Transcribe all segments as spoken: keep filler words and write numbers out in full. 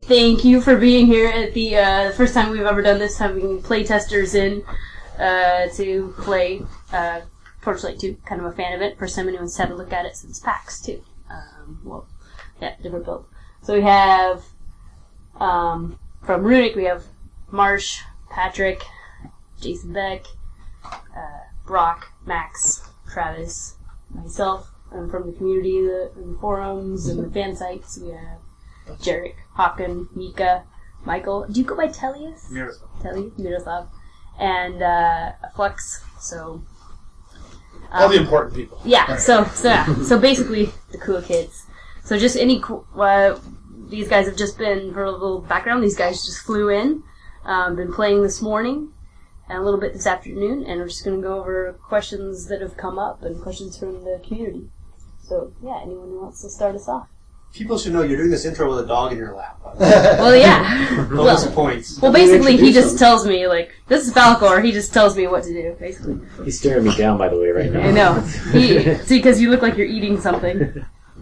thank you for being here at the uh, first time we've ever done this, having playtesters in uh, to play uh, Torchlight two. Kind of a fan of it. First time anyone's had a look at it since PAX too. Um, well, yeah, different build. So we have um, from Runic, we have Marsh, Patrick, Jason Beck, uh, Brock, Max, Travis, myself. Um, from the community, the, the forums, and the fan sites, we have Jarek, Hakan, Mika, Michael. Do you go by Tellius? Miroslav. Tellius, Miroslav. And uh, Flux. So um, all the important people. Yeah. So so yeah. So basically the cool kids. So just any. Uh, these guys have just been, for a little background. These guys just flew in. Um, been playing this morning and a little bit this afternoon, and we're just going to go over questions that have come up and questions from the community. So, yeah, anyone who wants to start us off. People should know you're doing this intro with a dog in your lap. Well, yeah. Bonus well, points. Well, basically, he just tells me, like, this is Falcor, he just tells me what to do, basically. He's staring me down, by the way, right now. I know. He, see, because you look like you're eating something.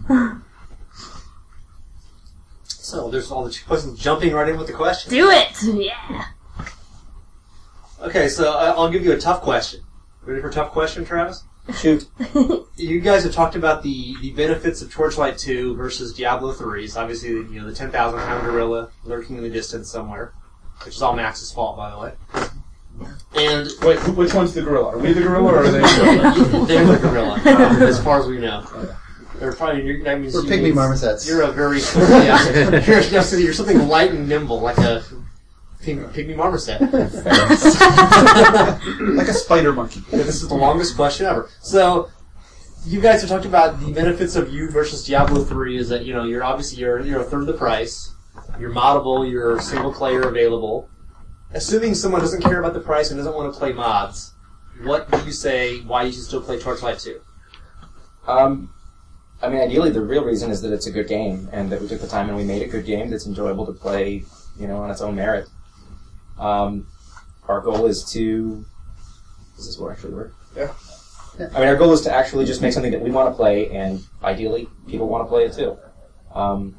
So, there's all the questions jumping right in with the questions. Do it! Yeah. Okay, so uh, I'll give you a tough question. Ready for a tough question, Travis? Shoot. You guys have talked about the, the benefits of Torchlight two versus Diablo three. So obviously, you know, the ten thousand pound gorilla lurking in the distance somewhere, which is all Max's fault, by the way. And wait, which one's the gorilla? Are we the gorilla, or are they the gorilla? They're the gorilla, um, as far as we know. They're probably. That means We're you pygmy means marmosets. You're a very yeah. You're, you're something light and nimble, like a pygmy marmoset. Like a spider monkey. Yeah, this is the longest question ever. So, you guys have talked about the benefits of you versus Diablo three is that, you know, you're obviously, you're, you're a third of the price, you're moddable, you're single player available. Assuming someone doesn't care about the price and doesn't want to play mods, what do you say why you should still play Torchlight two? Um, I mean, ideally the real reason is that it's a good game, and that we took the time and we made a good game that's enjoyable to play, you know, on its own merit. Um, our goal is to... Does this actually work? Yeah. yeah. I mean, our goal is to actually just make something that we want to play, and ideally, people want to play it too. Um,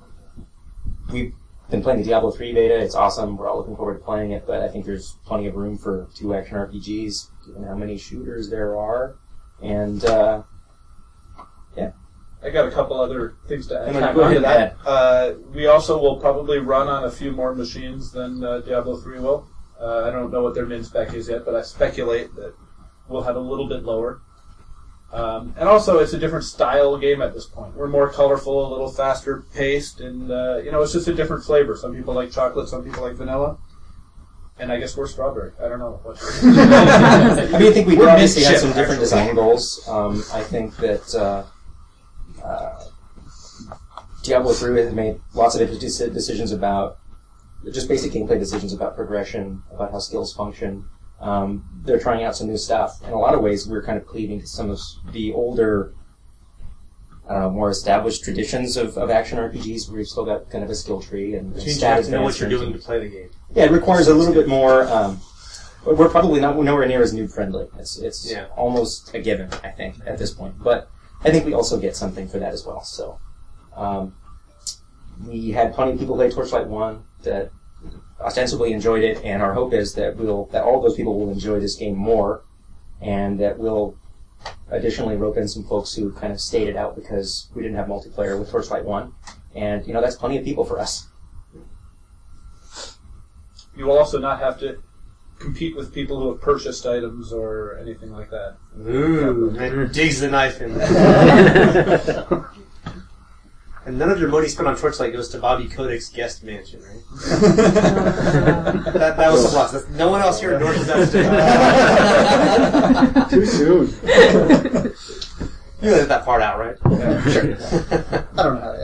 we've been playing the Diablo three beta. It's awesome. We're all looking forward to playing it, but I think there's plenty of room for two action R P Gs, given how many shooters there are. And, uh, yeah. I got a couple other things to add. No, go ahead, to that. Uh, we also will probably run on a few more machines than uh, Diablo three will. Uh, I don't know what their min spec is yet, but I speculate that we'll have a little bit lower. Um, and also, it's a different style game at this point. We're more colorful, a little faster paced, and uh, you know, it's just a different flavor. Some people like chocolate, some people like vanilla. And I guess we're strawberry. I don't know. What I mean, I think we We're obviously have mid-chip, some different actually. design goals. Um, I think that uh, uh, Diablo three has made lots of different deci- decisions about just basic gameplay decisions about progression, about how skills function. Um, they're trying out some new stuff. In a lot of ways, we're kind of cleaving to some of the older, uh, more established traditions of, of action R P Gs, where we've still got kind of a skill tree and Which means you stat have to know what you're advancement. doing to play the game. Yeah, it requires a little bit more. Um, we're probably not nowhere near as noob friendly. It's it's Yeah. almost a given, I think, at this point. But I think we also get something for that as well. So um, we had plenty of people play Torchlight one that ostensibly enjoyed it, and our hope is that we'll that all of those people will enjoy this game more, and that we'll additionally rope in some folks who kind of stayed it out because we didn't have multiplayer with Torchlight one, and you know that's plenty of people for us. You will also not have to compete with people who have purchased items or anything like that. Ooh, and digs the knife in there. And none of your money spent on Torchlight goes to Bobby Kodak's guest mansion, right? that, that was a plus. That's, no one else here in North has that. Too soon. You edit that part out, right? Yeah, sure. I don't know how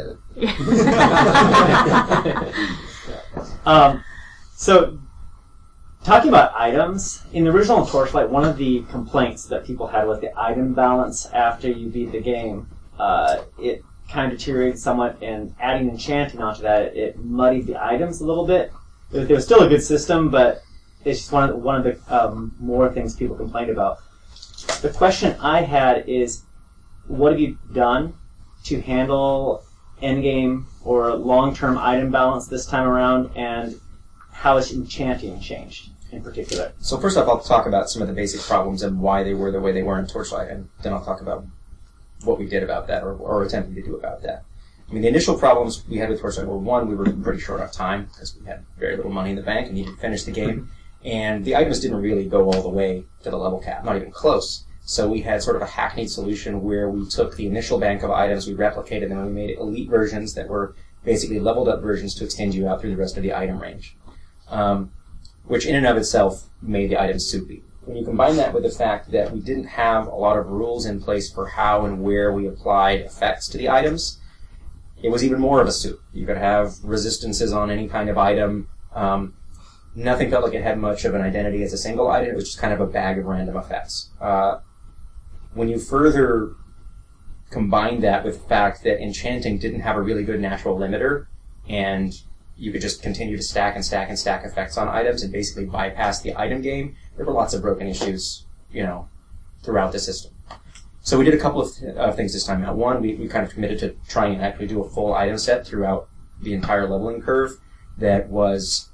to edit. Um, so, talking about items, in the original Torchlight, one of the complaints that people had was the item balance after you beat the game. Uh, it kind of deteriorated somewhat, and adding enchanting onto that, it muddied the items a little bit. It was still a good system, but it's just one of the, one of the um, more things people complained about. The question I had is, what have you done to handle endgame or long-term item balance this time around, and how has enchanting changed in particular? So first off, I'll talk about some of the basic problems and why they were the way they were in Torchlight, and then I'll talk about what we did about that, or, or attempting to do about that. I mean, the initial problems we had with Torchlight were, one, we were pretty short on time, because we had very little money in the bank and needed to finish the game, and the items didn't really go all the way to the level cap, not even close. So we had sort of a hackneyed solution where we took the initial bank of items, we replicated them, and we made elite versions that were basically leveled up versions to extend you out through the rest of the item range, um, which in and of itself made the items soupy. When you combine that with the fact that we didn't have a lot of rules in place for how and where we applied effects to the items, it was even more of a soup. You could have resistances on any kind of item. Um, nothing felt like it had much of an identity as a single item. It was just kind of a bag of random effects. Uh, when you further combine that with the fact that enchanting didn't have a really good natural limiter, and you could just continue to stack and stack and stack effects on items and basically bypass the item game, there were lots of broken issues, you know, throughout the system. So we did a couple of th- uh, things this time out. One, we, we kind of committed to trying to actually do a full item set throughout the entire leveling curve that was,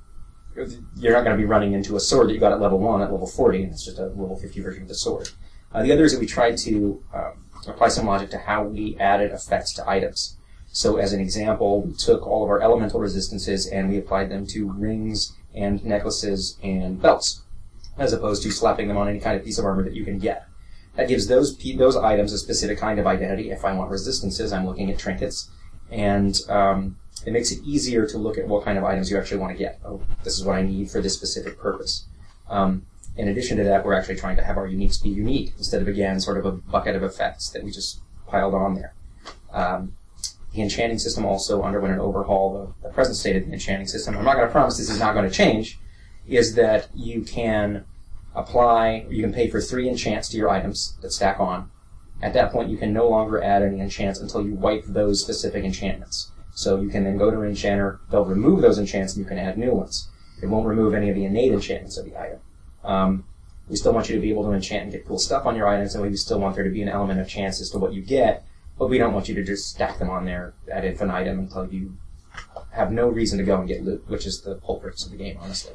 you're not going to be running into a sword that you got at level one at level forty, and it's just a level fifty version of the sword. Uh, the other is that we tried to um, apply some logic to how we added effects to items. So as an example, we took all of our elemental resistances and we applied them to rings and necklaces and belts, as opposed to slapping them on any kind of piece of armor that you can get. That gives those those items a specific kind of identity. If I want resistances, I'm looking at trinkets, and um, it makes it easier to look at what kind of items you actually want to get. Oh, this is what I need for this specific purpose. Um, in addition to that, we're actually trying to have our uniques be unique, instead of, again, sort of a bucket of effects that we just piled on there. Um, the enchanting system also underwent an overhaul. The, the present state of the enchanting system, I'm not going to promise this is not going to change, is that you can apply, you can pay for three enchants to your items that stack on. At that point, you can no longer add any enchants until you wipe those specific enchantments. So you can then go to an enchanter, they'll remove those enchants, and you can add new ones. It won't remove any of the innate enchantments of the item. Um, we still want you to be able to enchant and get cool stuff on your items, and we still want there to be an element of chance as to what you get, but we don't want you to just stack them on there ad infinitum until you have no reason to go and get loot, which is the whole purpose of the game, honestly.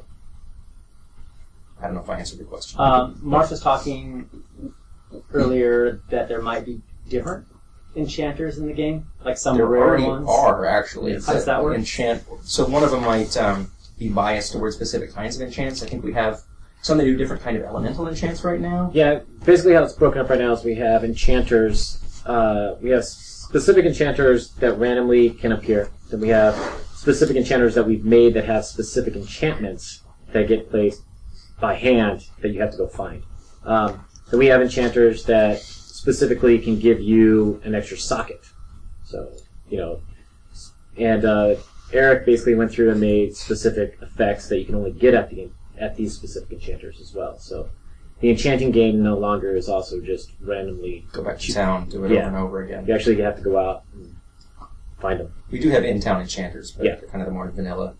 I don't know if I answered your question. Um, Marsh was talking earlier that there might be different enchanters in the game, like some there rare already ones. are, actually. How does that work? Enchant. So one of them might um, be biased towards specific kinds of enchants. I think we have some that do different kind of elemental enchants right now. Yeah, basically how it's broken up right now is we have enchanters. Uh, we have specific enchanters that randomly can appear. Then we have specific enchanters that we've made that have specific enchantments that get placed by hand that you have to go find. Um, then we have enchanters that specifically can give you an extra socket. So, you know, and uh, Eric basically went through and made specific effects that you can only get at the at these specific enchanters as well. So the enchanting game no longer is also just randomly Go back to town, do it Yeah. over and over again. You actually have to go out and find them. We do have in-town enchanters, but Yeah. they're kind of the more vanilla.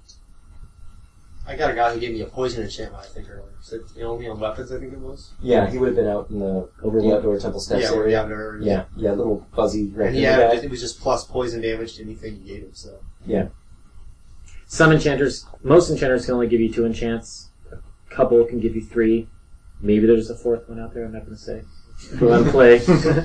I got a guy who gave me a poison enchantment, I think, earlier. So, you know, only on weapons, I think it was. Yeah, he would have been out in the Over the what? outdoor temple steps yeah, we're area. down there. Yeah, yeah, little fuzzy And red he guy. had, it was just plus poison damage to anything you gave him, so. Yeah. Some enchanters, most enchanters can only give you two enchants. A couple can give you three. Maybe there's a fourth one out there. I'm not going to say. Go out and play.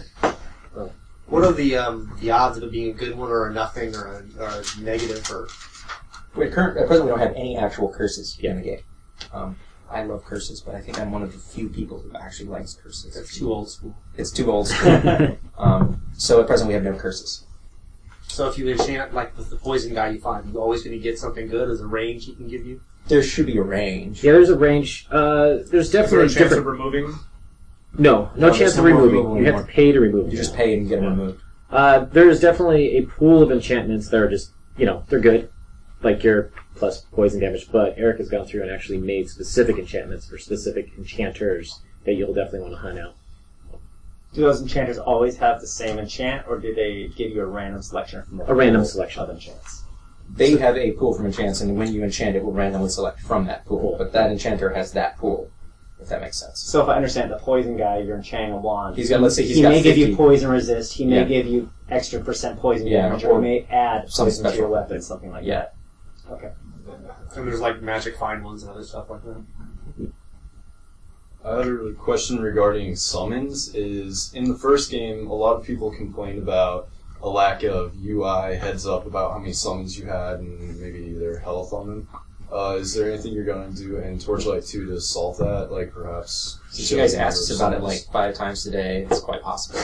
What are the um, the odds of it being a good one or a nothing or a, or a negative or? Wait, current, at present we don't have any actual curses in the game. Um, I love curses, but I think I'm one of the few people who actually likes curses. That's too old school. It's too old school. um, so at present we have no curses. So if you enchant, like with the poison guy you find, you're always going to get something good as a range he can give you? There should be a range. Yeah, there's a range. Uh, there's Is there definitely a chance different. of removing? No, no No, chance there's of no more removing. removal You have anymore. to pay to remove them. You just pay and get them Yeah. removed. Uh, there's definitely a pool of enchantments that are just, you know, they're good, like your plus poison damage. But Eric has gone through and actually made specific enchantments for specific enchanters that you'll definitely want to hunt out. Do those enchanters always have the same enchant, or do they give you a random selection from A random pool selection. of enchants? They have a pool from enchants, and when you enchant, it will randomly select from that pool. But that enchanter has that pool. if that makes sense. So if I understand, the poison guy, you're in Chang a wand. He's got, let's say he's he got may give fifty. you poison resist. He may Yeah. give you extra percent poison Yeah, damage, or, or he may add some poison to special- your weapon, something like Yeah. that. Okay. And there's like magic find ones and other stuff like that. I had a question regarding summons. Is in the first game, a lot of people complained about a lack of U I heads up about how many summons you had and maybe their health on them. Uh, is there anything you're going to do in Torchlight two to solve that? Like perhaps... Since you guys asked us about it like five times today, it's quite possible.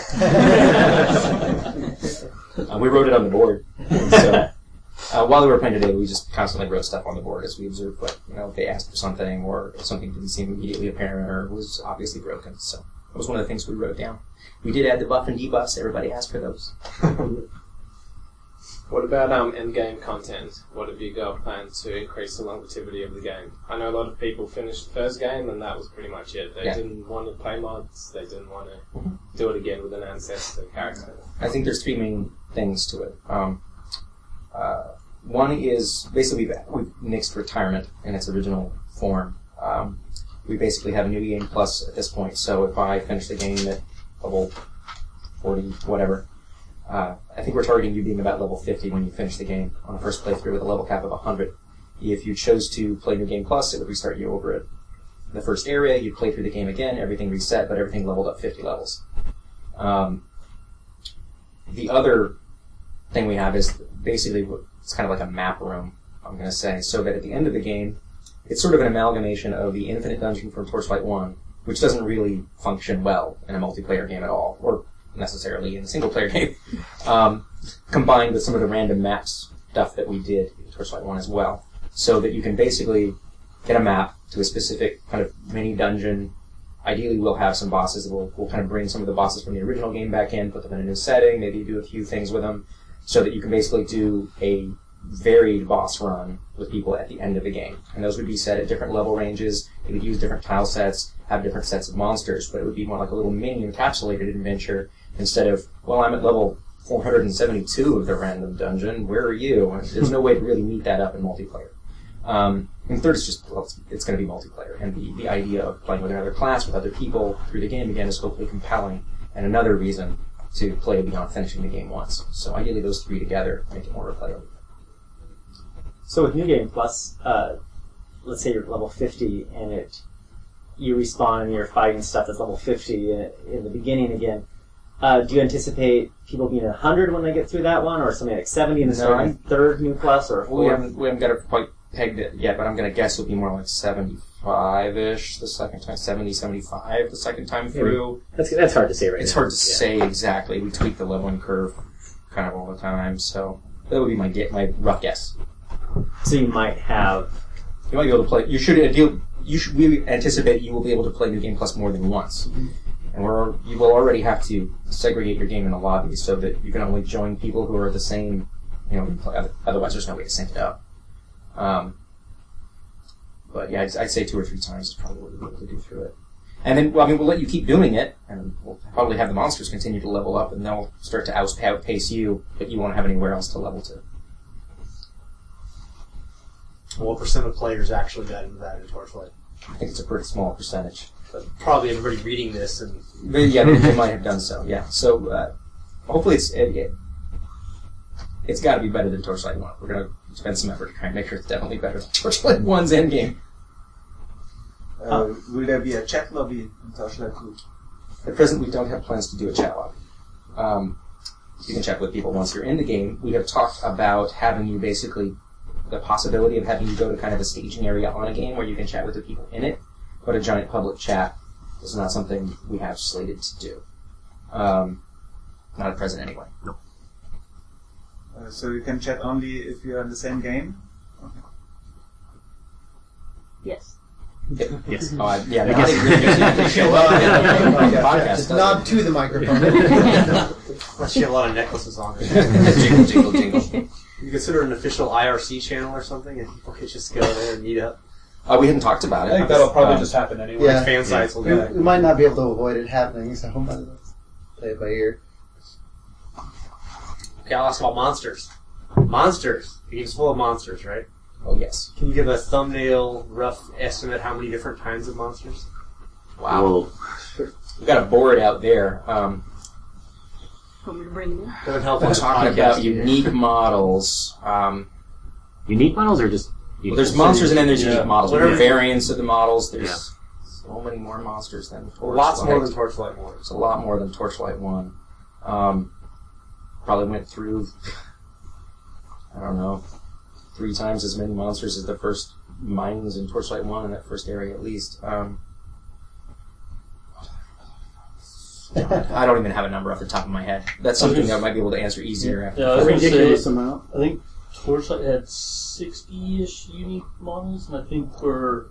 uh, we wrote it on the board. So, uh, while we were playing today, we just constantly wrote stuff on the board as we observed what, you know, if they asked for something or if something didn't seem immediately apparent or was obviously broken. So that was one of the things we wrote down. We did add the buff and debuffs. Everybody asked for those. What about um, end-game content? What have you got planned to increase the longevity of the game? I know a lot of people finished the first game and that was pretty much it. They Yeah. didn't want to play mods, they didn't want to Mhm. do it again with an ancestor character. I think there's three main things to it. Um, uh, one is basically we've, we've nixed retirement in its original form. Um, we basically have a new game plus at this point. So if I finish the game at level forty, whatever, uh, I think we're targeting you being about level fifty when you finish the game on the first playthrough with a level cap of one hundred. If you chose to play New Game Plus, it would restart you over at the first area. You'd play through the game again, everything reset, but everything leveled up fifty levels. Um, the other thing we have is basically it's kind of like a map room, I'm going to say, so that at the end of the game, it's sort of an amalgamation of the Infinite Dungeon from Torchlight one, which doesn't really function well in a multiplayer game at all, or necessarily in a single-player game, um, combined with some of the random map stuff that we did in Torchlight one as well, so that you can basically get a map to a specific kind of mini dungeon. Ideally, we'll have some bosses. We'll, we'll kind of bring some of the bosses from the original game back in, put them in a new setting, maybe do a few things with them, so that you can basically do a varied boss run with people at the end of the game. And those would be set at different level ranges. You would use different tile sets, have different sets of monsters, but it would be more like a little mini encapsulated adventure instead of, well, I'm at level four hundred seventy-two of the random dungeon. Where are you? And there's no way to really meet that up in multiplayer. Um, and third is just, well, it's, it's going to be multiplayer. And the, the idea of playing with another class, with other people through the game, again, is hopefully compelling. And another reason to play beyond finishing the game once. So ideally those three together make it more replayable. So with New Game Plus, uh, let's say you're level fifty and it you respawn and you're fighting stuff that's level fifty in, in the beginning again. Uh, do you anticipate people being at one hundred when they get through that one, or something like seventy in the No, starting I'm- third New Plus, or Well, we fourth? haven't we haven't got it quite pegged it yet, but I'm going to guess it'll be more like seventy-five-ish the second time, seventy, seventy-five the second time through. That's that's hard to say right It's now. hard to Yeah. say exactly. We tweak the leveling curve kind of all the time, so that would be my get my rough guess. So you might have. You might be able to play. You should deal. You should. We anticipate you will be able to play New Game Plus more than once, and we're you will already have to segregate your game in the lobby so that you can only join people who are the same. You know, play, otherwise there's no way to sync it up. Um, but yeah, I'd, I'd say two or three times is probably what we'll be able to do through it. And then, well, I mean, we'll let you keep doing it, and we'll probably have the monsters continue to level up, and they'll start to out- outpace you, but you won't have anywhere else to level to. What percent of players actually got into that in Torchlight? I think it's a pretty small percentage. But probably everybody reading this and But yeah, they, they might have done so. Yeah. So uh, hopefully it's it, it, it's got to be better than Torchlight One. We're gonna spend some effort to try and make sure it's definitely better than Torchlight One's endgame. Uh, will there be a chat lobby in Torchlight two? At present, we don't have plans to do a chat lobby. Um, you can chat with people once you're in the game. We have talked about having you basically the possibility of having you go to kind of a staging area on a game where you can chat with the people in it, but a giant public chat is not something we have slated to do. Um, not at present, anyway. No. Uh, so you can chat only if you're in the same game? Yes. Yes. Oh, I, yeah, now they really just have to show up and on the podcast. Just nod to the microphone. unless you have a lot of necklaces on it. Jingle, jingle, jingle. You consider an official I R C channel or something, and people could just go there and meet up. Uh, we hadn't talked about it. I think that'll probably Um, just happen anyway. Yeah. Like fan sites will we, do that. we might not be able to avoid it happening, so might as well play it by ear. Okay, I'll ask about monsters. Monsters. The game's full of monsters, right? Oh, yes. Can you give a thumbnail, rough estimate how many different kinds of monsters? Wow. We've got a board out there. Um, Want me to bring it in? Doesn't help we're with the talking podcast about here. unique models. Um, Unique models or just... well, there's monsters and then there's Yeah. unique models. Whatever. There are variants of the models. There's Yeah. so many more monsters than Torchlight. Lots more than Torchlight one. It's a lot more than Torchlight one. Um, probably went through, I don't know, three times as many monsters as the first mines in Torchlight one in that first area at least. Um, I don't even have a number off the top of my head. That's something that I might be able to answer easier after. Yeah, I was A going to ridiculous say, amount. I think Torchlight had sixty-ish unique models, and I think we're,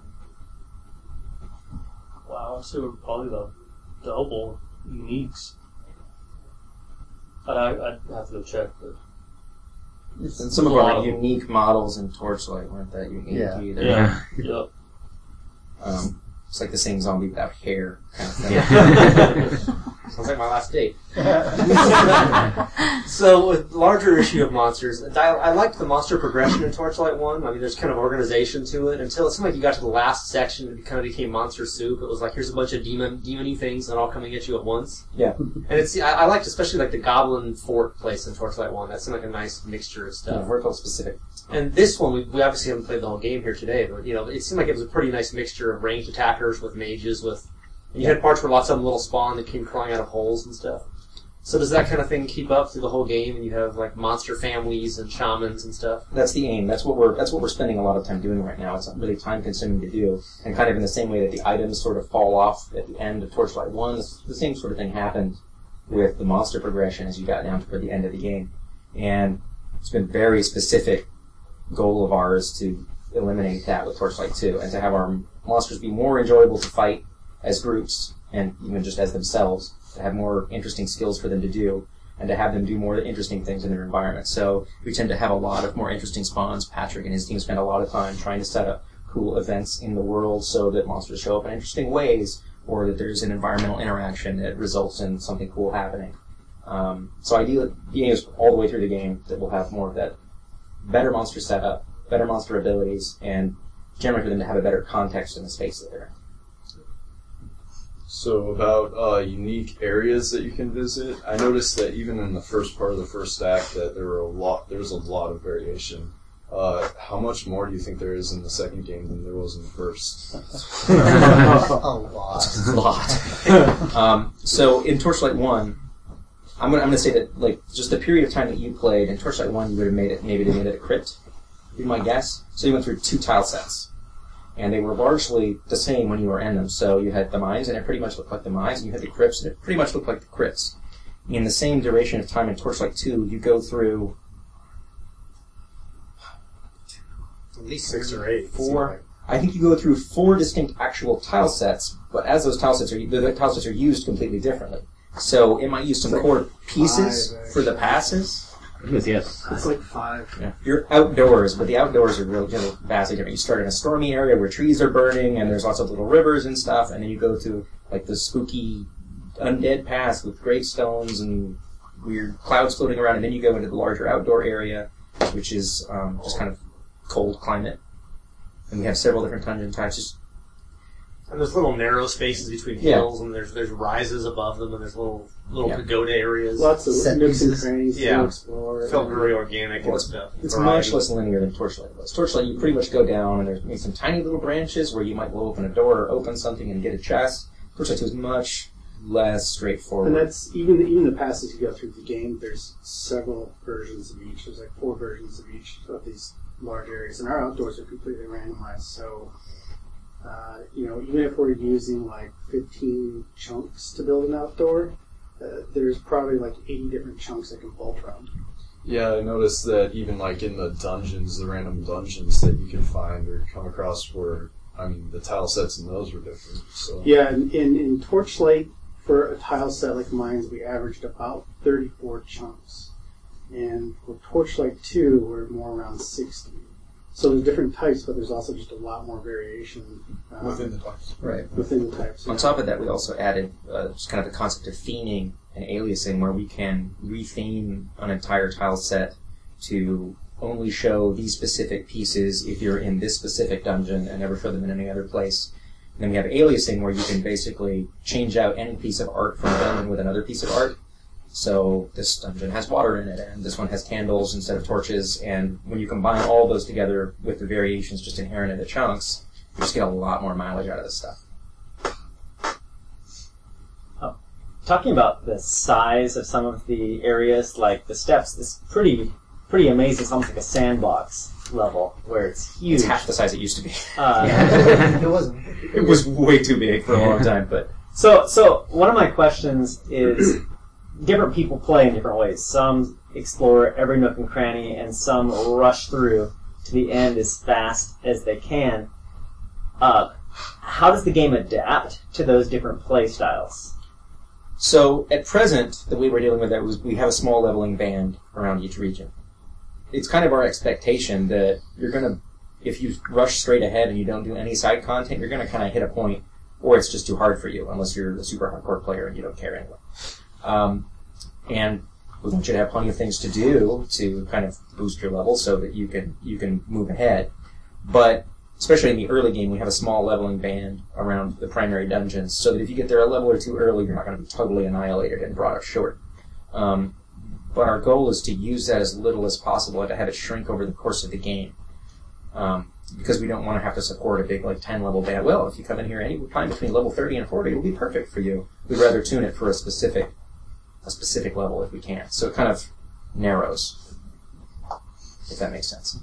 wow, I'd say we're probably about double uniques. I'd, I'd have to go check, but And some of our unique models in Torchlight weren't that unique Yeah. either. yeah, yep. Um, it's like the same zombie without hair kind of thing. Sounds like my last date. So, with larger issue of monsters, I, I liked the monster progression in Torchlight one. I mean, there's kind of organization to it until it seemed like you got to the last section and it kind of became monster soup. It was like, here's a bunch of demon, demon-y things and all coming at you at once. Yeah. And it's I, I liked especially like the Goblin Fort place in Torchlight one. That seemed like a nice mixture of stuff. Yeah, vertical specific. And this one, we, we obviously haven't played the whole game here today, but you know, it seemed like it was a pretty nice mixture of ranged attackers with mages with. And you had parts where lots of them little spawn that came crawling out of holes and stuff. So does that kind of thing keep up through the whole game? And you have like monster families and shamans and stuff. That's the aim. That's what we're that's what we're spending a lot of time doing right now. It's not really time consuming to do, and kind of in the same way that the items sort of fall off at the end of Torchlight One, the same sort of thing happened with the monster progression as you got down toward the end of the game. And it's been a very specific goal of ours to eliminate that with Torchlight Two, and to have our monsters be more enjoyable to fight as groups and even just as themselves, to have more interesting skills for them to do, and to have them do more interesting things in their environment. So we tend to have a lot of more interesting spawns. Patrick and his team spend a lot of time trying to set up cool events in the world so that monsters show up in interesting ways, or that there's an environmental interaction that results in something cool happening. Um, so ideally, the aim is all the way through the game that we'll have more of that better monster setup, better monster abilities, and generally for them to have a better context in the space that they're in. So about uh, unique areas that you can visit, I noticed that even in the first part of the first act that there were a lot. There was a lot of variation. Uh, how much more do you think there is in the second game than there was in the first? A lot. A lot. um, so in Torchlight One, I'm gonna I'm gonna say that like just the period of time that you played in Torchlight One, you would have made it maybe they made it a crypt. Be my guess. So you went through two tile sets. And they were largely the same when you were in them. So you had the mines, and it pretty much looked like the mines, and you had the crypts, and it pretty much looked like the crypts. In the same duration of time in Torchlight two, you go through At least six or eight. four. I think you go through four distinct actual tile sets, but as those tile sets are, the, the tile sets are used completely differently. So it might use some core pieces five, for the passes. Yes, yes. It's like five. Yeah. You're outdoors, but the outdoors are really, really vastly different. You start in a stormy area where trees are burning and there's lots of little rivers and stuff, and then you go to like the spooky undead pass with gravestones and weird clouds floating around, and then you go into the larger outdoor area, which is um, just kind of cold climate. And we have several different dungeon types. Just And there's little narrow spaces between Yeah. hills, and there's there's rises above them, and there's little little Yeah. pagoda areas. Lots of Set nooks and pieces. crannies Yeah. to explore. Felt very organic Well, and it's- stuff. It's Variety. much less linear than Torchlight was. Torchlight, you pretty much go down, and there's maybe some tiny little branches where you might blow open a door or open something and get a chest. Torchlight two is much less straightforward. And that's even the, even the passes you go through the game. There's several versions of each. There's like four versions of each of these large areas, and our outdoors are completely randomized. So, uh, you know, even if we're using like fifteen chunks to build an outdoor, uh, there's probably like eighty different chunks that can bolt around. Yeah, I noticed that even like in the dungeons, the random dungeons that you can find or come across were, I mean, the tile sets in those were different. So Yeah, in, in, in Torchlight, for a tile set like mine's, we averaged about thirty-four chunks. And for Torchlight two, we're more around sixty. So there's different types, but there's also just a lot more variation um, Within the types. Right. within the types. On yeah. top of that, we also added uh, just kind of the concept of theming and aliasing, where we can retheme an entire tile set to only show these specific pieces if you're in this specific dungeon and never show them in any other place. then we have aliasing, where you can basically change out any piece of art from a dungeon with another piece of art. So this dungeon has water in it, and this one has candles instead of torches, and when you combine all those together with the variations just inherent in the chunks, you just get a lot more mileage out of this stuff. Oh, talking about the size of some of the areas, like the steps, it's pretty pretty amazing. It's almost like a sandbox level, where it's huge. It's half the size it used to be. Uh, It wasn't. It was way too big for a long time, but... So, so one of my questions is, different people play in different ways. Some explore every nook and cranny, and some rush through to the end as fast as they can. Uh, how does the game adapt to those different play styles? So, at present, the way we're dealing with that was we have a small leveling band around each region. It's kind of our expectation that you're going to, if you rush straight ahead and you don't do any side content, you're going to kind of hit a point where it's just too hard for you, unless you're a super hardcore player and you don't care anyway. Um, and we want you to have plenty of things to do to kind of boost your level so that you can you can move ahead. But especially in the early game, we have a small leveling band around the primary dungeons, so that if you get there a level or two early, you're not going to be totally annihilated and brought short. Um, but our goal is to use that as little as possible and to have it shrink over the course of the game. Um, because we don't want to have to support a big, like, ten-level band. Well, if you come in here any time between level thirty and forty, it'll be perfect for you. We'd rather tune it for a specific a specific level if we can. So it kind of narrows, if that makes sense.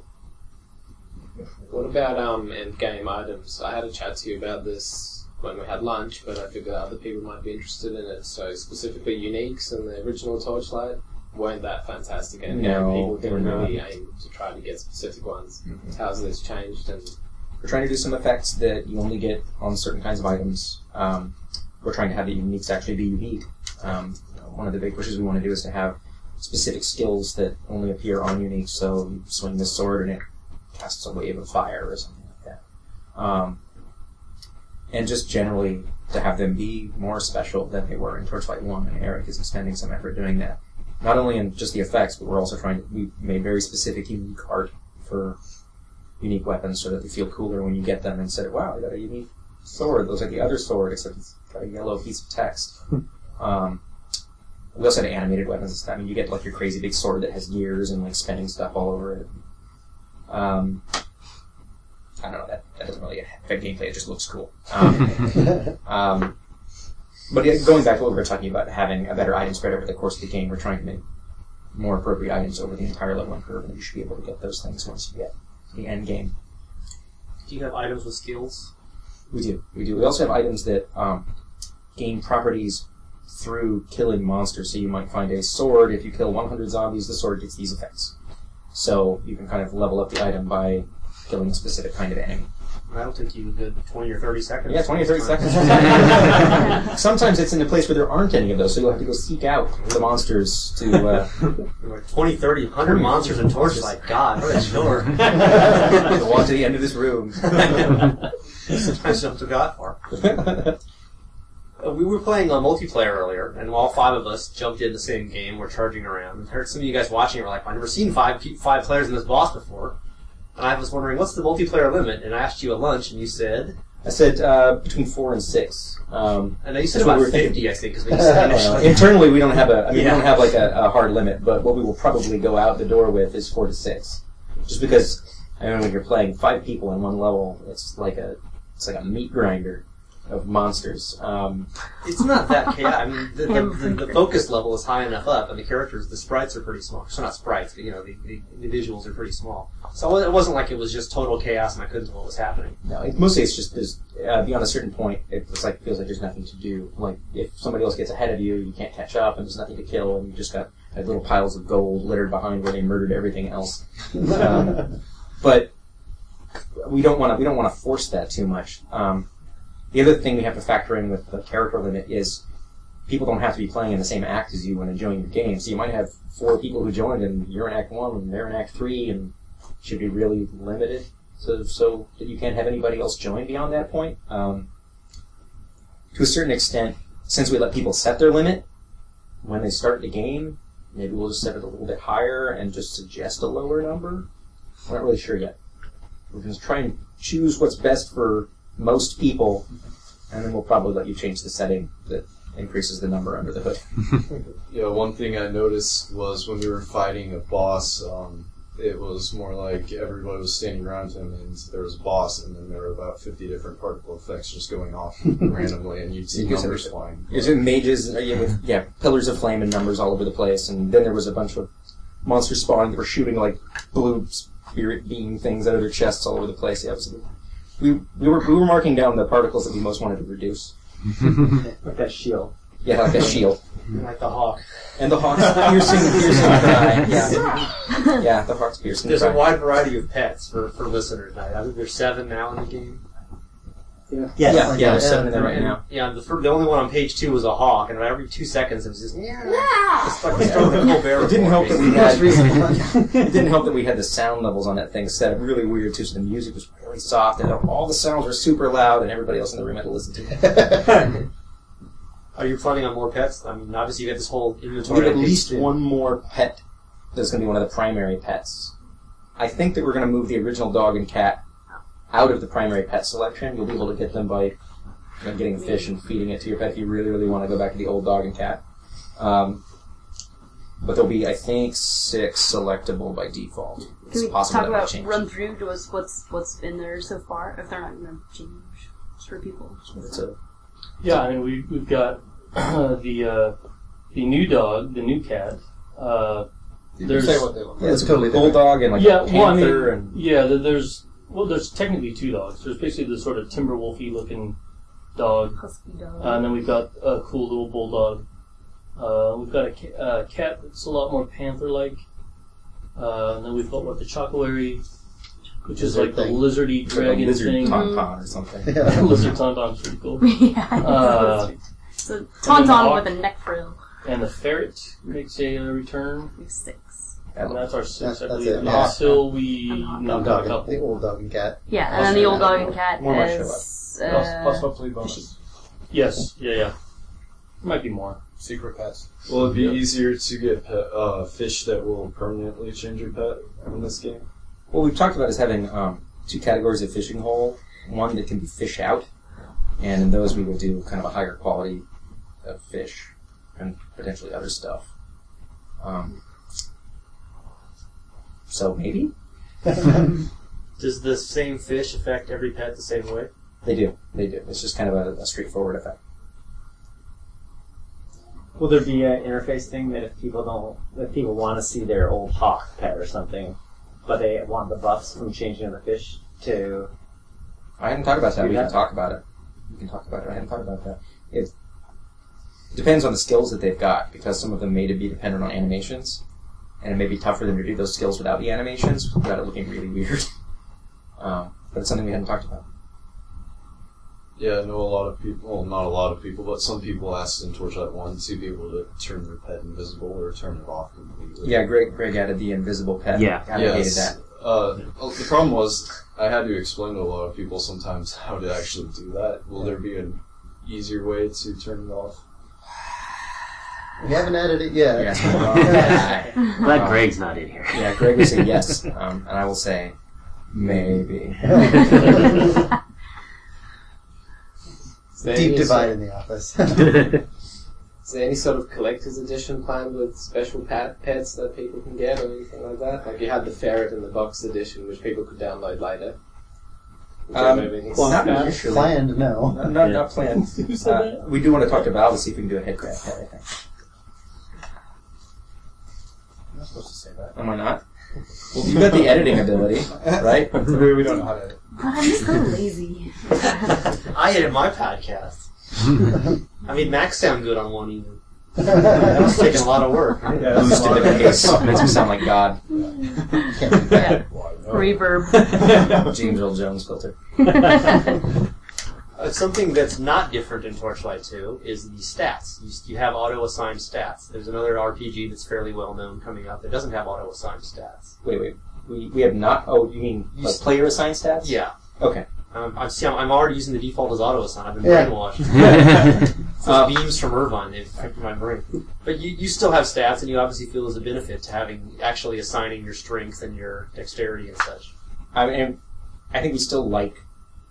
What about um, end-game items? I had a chat to you about this when we had lunch, but I figured other people might be interested in it. So specifically uniques and the original Torchlight weren't that fantastic endgame. No, People they were didn't really not. aim to try to get specific ones. Mhm. How's this changed? And We're trying to do some effects that you only get on certain kinds of items. Um, we're trying to have the uniques actually be unique. Um, one of the big pushes we want to do is to have specific skills that only appear on uniques. So you swing this sword and it casts a wave of fire or something like that. Um, and just generally to have them be more special than they were in Torchlight one, and Eric is expending some effort doing that. Not only in just the effects, but we're also trying to, we made very specific unique art for unique weapons so that they feel cooler when you get them instead of, wow, I got a unique sword. Looks like the other sword, except it's got a yellow piece of text. um, we also had animated weapons and stuff. I mean, you get like your crazy big sword that has gears and like spinning stuff all over it. Um, I don't know, that, that doesn't really affect gameplay, it just looks cool. Um, um, but yeah, going back to what we were talking about, having a better item spread over the course of the game, we're trying to make more appropriate items over the entire leveling curve, and you should be able to get those things once you get to the end game. Do you have items with skills? We do. We do. We also have items that um, gain properties through killing monsters. So you might find a sword. If you kill one hundred zombies, the sword gets these effects. So you can kind of level up the item by killing a specific kind of enemy. That'll take you a good twenty or thirty seconds. Yeah, twenty or thirty seconds. Sometimes it's in a place where there aren't any of those, so you'll have to go seek out the monsters to... Uh, twenty, thirty, one hundred monsters in Torchlight. God, what a chore. to walk to the end of this room. Sometimes you don't have to go that far. Uh, we were playing uh, multiplayer earlier, and all five of us jumped in the same game. We're charging around. And heard some of you guys watching it were like, I've never seen five pe- five players in this boss before. And I was wondering, what's the multiplayer limit? And I asked you at lunch, and you said... I said uh, between four and six. Um, I know you said that's what about we were fifty, thinking. I think, because we said Well, initially. internally, we don't have a. I mean, Yeah. we don't have like a, a hard limit, but what we will probably go out the door with is four to six, just because. I mean, when you're playing five people in one level, it's like a it's like a meat grinder of monsters. Um, It's not that chaotic. I mean, the, the, the, the focus level is high enough up, and the characters, the sprites are pretty small. So not sprites, but, you know, the, the, the visuals are pretty small. So it wasn't like it was just total chaos and I couldn't tell what was happening. no, it, mostly it's just there's uh, beyond a certain point, it's like feels like there's nothing to do. Like if somebody else gets ahead of you, you can't catch up, and there's nothing to kill, and you just got like little piles of gold littered behind where they murdered everything else. Um, but we don't want to we don't want to force that too much. Um, the other thing we have to factor in with the character limit is people don't have to be playing in the same act as you when enjoying your game. So you might have four people who joined, and you're in Act One, and they're in Act Three, and should be really limited, so so that you can't have anybody else join beyond that point. Um, to a certain extent, since we let people set their limit when they start the game, maybe we'll just set it a little bit higher and just suggest a lower number. We're not really sure yet. We're going to try and choose what's best for most people, and then we'll probably let you change the setting that increases the number under the hood. Yeah, one thing I noticed was when we were fighting a boss, um, it was more like everybody was standing around him and there was a boss, and then there were about fifty different particle effects just going off randomly, and you'd see You numbers said- flying. It's in mages, uh, yeah, with, yeah, pillars of flame and numbers all over the place, and then there was a bunch of monsters spawning that were shooting like blue spirit beam things out of their chests all over the place. Yeah, it was, we we were we were marking down the particles that we most wanted to reduce. Like that shield. Yeah, like a shield. Like the hawk. And the hawk's piercing, piercing cry. Yeah, yeah, the hawk's piercing There's cry. a wide variety of pets for, for listeners now. I think there's seven now in the game. Yeah. Yeah, yeah, And- there's seven in and- there right and- now. Yeah, the, fir- the only one on page two was a hawk, and every two seconds it was just yeah. It's like the stroke of Colbert It didn't help that we Report. had. It didn't help that we had the sound levels on that thing set up really weird too. So the music was really soft, and all the sounds were super loud, and everybody else in the room had to listen to it. Are you planning on more pets? I mean, obviously you got this whole We inventory. have at on page least two. one more pet that's going to be one of the primary pets. I think that we're going to move the original dog and cat out of the primary pet selection. You'll be able to get them by you know, getting fish and feeding it to your pet if you really, really want to go back to the old dog and cat. Um, but there'll be, I think, six selectable by default. It's Can we possible talk that might about change. run through to us what's what's in there so far? If they're not going to change for people. It's a, Yeah, I mean, we, we've got the uh, the new dog, the new cat. Uh, You can there's say what they look like. yeah, it's a totally bulldog and like yeah, a well, I panther mean, and yeah, there- there's well, there's technically two dogs. There's basically the sort of timber wolfy looking dog, Husky dog. uh, and then we've got a cool little bulldog. Uh, we've got a ca- uh, cat that's a lot more panther-like, uh, and then we've got what the Chocolary, which is Lizard like the thing. lizardy it's like a dragon lizard thing. tauntaun or something. Lizard tauntaun's pretty cool. yeah. Uh, so then the tauntaun hawk- with a neck frill. and the ferret makes a uh, return. Six. And that's our six, That's- I that's believe, it. Yeah. until we And hawk. knock out Dog a and, the couple. old dog and cat. Yeah, and then the old dog and cat More might show is Plus, uh, plus hopefully bonus. Yes, yeah, yeah. Might be more. Secret pets. Will it be Yeah. easier to get pet, uh, fish that will permanently change your pet in this game? What we've talked about is having um, two categories of fishing hole. One that can be fish out, and in those we will do kind of a higher quality of fish and potentially other stuff. Um, so maybe Does the same fish affect every pet the same way? they do. They do. It's just kind of a, a straightforward effect. Will there be an interface thing that if people don't, if people want to see their old hawk pet or something, but they want the buffs from changing the fish to? I hadn't thought about that. Do We that? can talk about it. We can talk about it. I hadn't thought about that. It depends on the skills that they've got, because some of them may be dependent on animations, and it may be tough for them to do those skills without the animations, without it looking really weird. Um, but it's something we hadn't talked about. Yeah, I know a lot of people, well, not a lot of people, but some people asked in Torchlight one to be able to turn their pet invisible or turn it off completely. Yeah, Greg, Greg added the invisible pet. Yeah. I hated Yes. that. Uh, the problem was I had to explain to a lot of people sometimes how to actually do that. Will there be an easier way to turn it off? We haven't added it yet. Yes. Glad Um, Greg's not in here. Yeah, Greg will say yes, um, and I will say maybe. Is there Deep any divide sort- in the office. Is there any sort of collector's edition planned with special pet pets that people can get or anything like that? Like you had the ferret in the box edition, which people could download later. Which Um, are moving. well, not initially. Planned, no. Not, not, Yeah. not planned. Who said Uh, that? we do want to talk to Val to see if we can do a head grab pet, I think. I'm not supposed to say that. Am I not? Well, you've got the editing ability, right? we, we don't know how to edit. but I'm just so lazy. I edit my podcast. I made Max sound good on one even. That was taking a lot of work. Yeah, that's Boosted a lot the of bass, makes me sound like God. yeah. Reverb. James Earl Jones filter. Uh, something that's not different in Torchlight two is the stats. You, you have auto-assigned stats. There's another R P G that's fairly well known coming up that doesn't have auto-assigned stats. Wait, wait. We, we have not. Oh, you mean You like s- player assigned stats? Yeah. Okay. Um, I'm, see, I'm, I'm already using the default as auto-assign. I've been Yeah. brainwashed. Those Uh, beams from Irvine, they've affected my brain. But you, you still have stats, and you obviously feel there's a benefit to having actually assigning your strength and your dexterity and such. I mean, I think we still like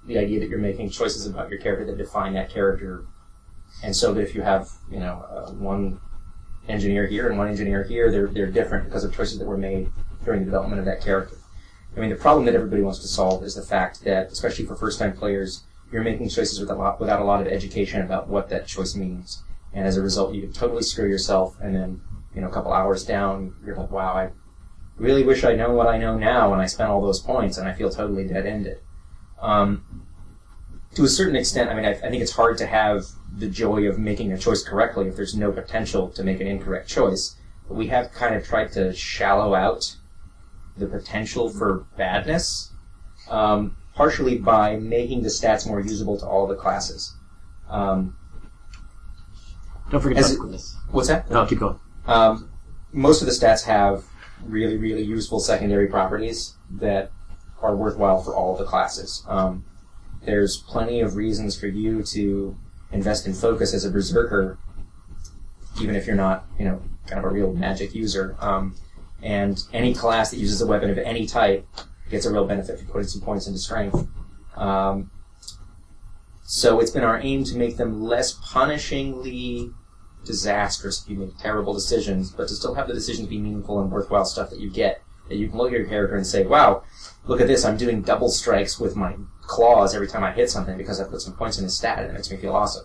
the idea that you're making choices about your character that define that character, and so that if you have, you know, uh, one engineer here and one engineer here, they're they're different because of choices that were made during the development of that character. I mean, the problem that everybody wants to solve is the fact that, especially for first-time players, you're making choices with a lot, without a lot of education about what that choice means, and as a result, you can totally screw yourself. And then, you know, a couple hours down, you're like, "Wow, I really wish I know what I know now," and I spent all those points, and I feel totally dead-ended. Um, to a certain extent, I mean, I, I think it's hard to have the joy of making a choice correctly if there's no potential to make an incorrect choice. But we have kind of tried to shallow out the potential for badness, um, partially by making the stats more usable to all the classes. Um, Don't forget as about it- this. What's that? No, keep going. Um, most of the stats have really, really useful secondary properties that are worthwhile for all of the classes. Um, there's plenty of reasons for you to invest in focus as a berserker, even if you're not, you know, kind of a real magic user. Um, and any class that uses a weapon of any type gets a real benefit for putting some points into strength. Um, so it's been our aim to make them less punishingly disastrous if you make terrible decisions, but to still have the decisions be meaningful and worthwhile stuff that you get. That you can look at your character and say, wow, look at this, I'm doing double strikes with my claws every time I hit something because I put some points in his stat and it makes me feel awesome.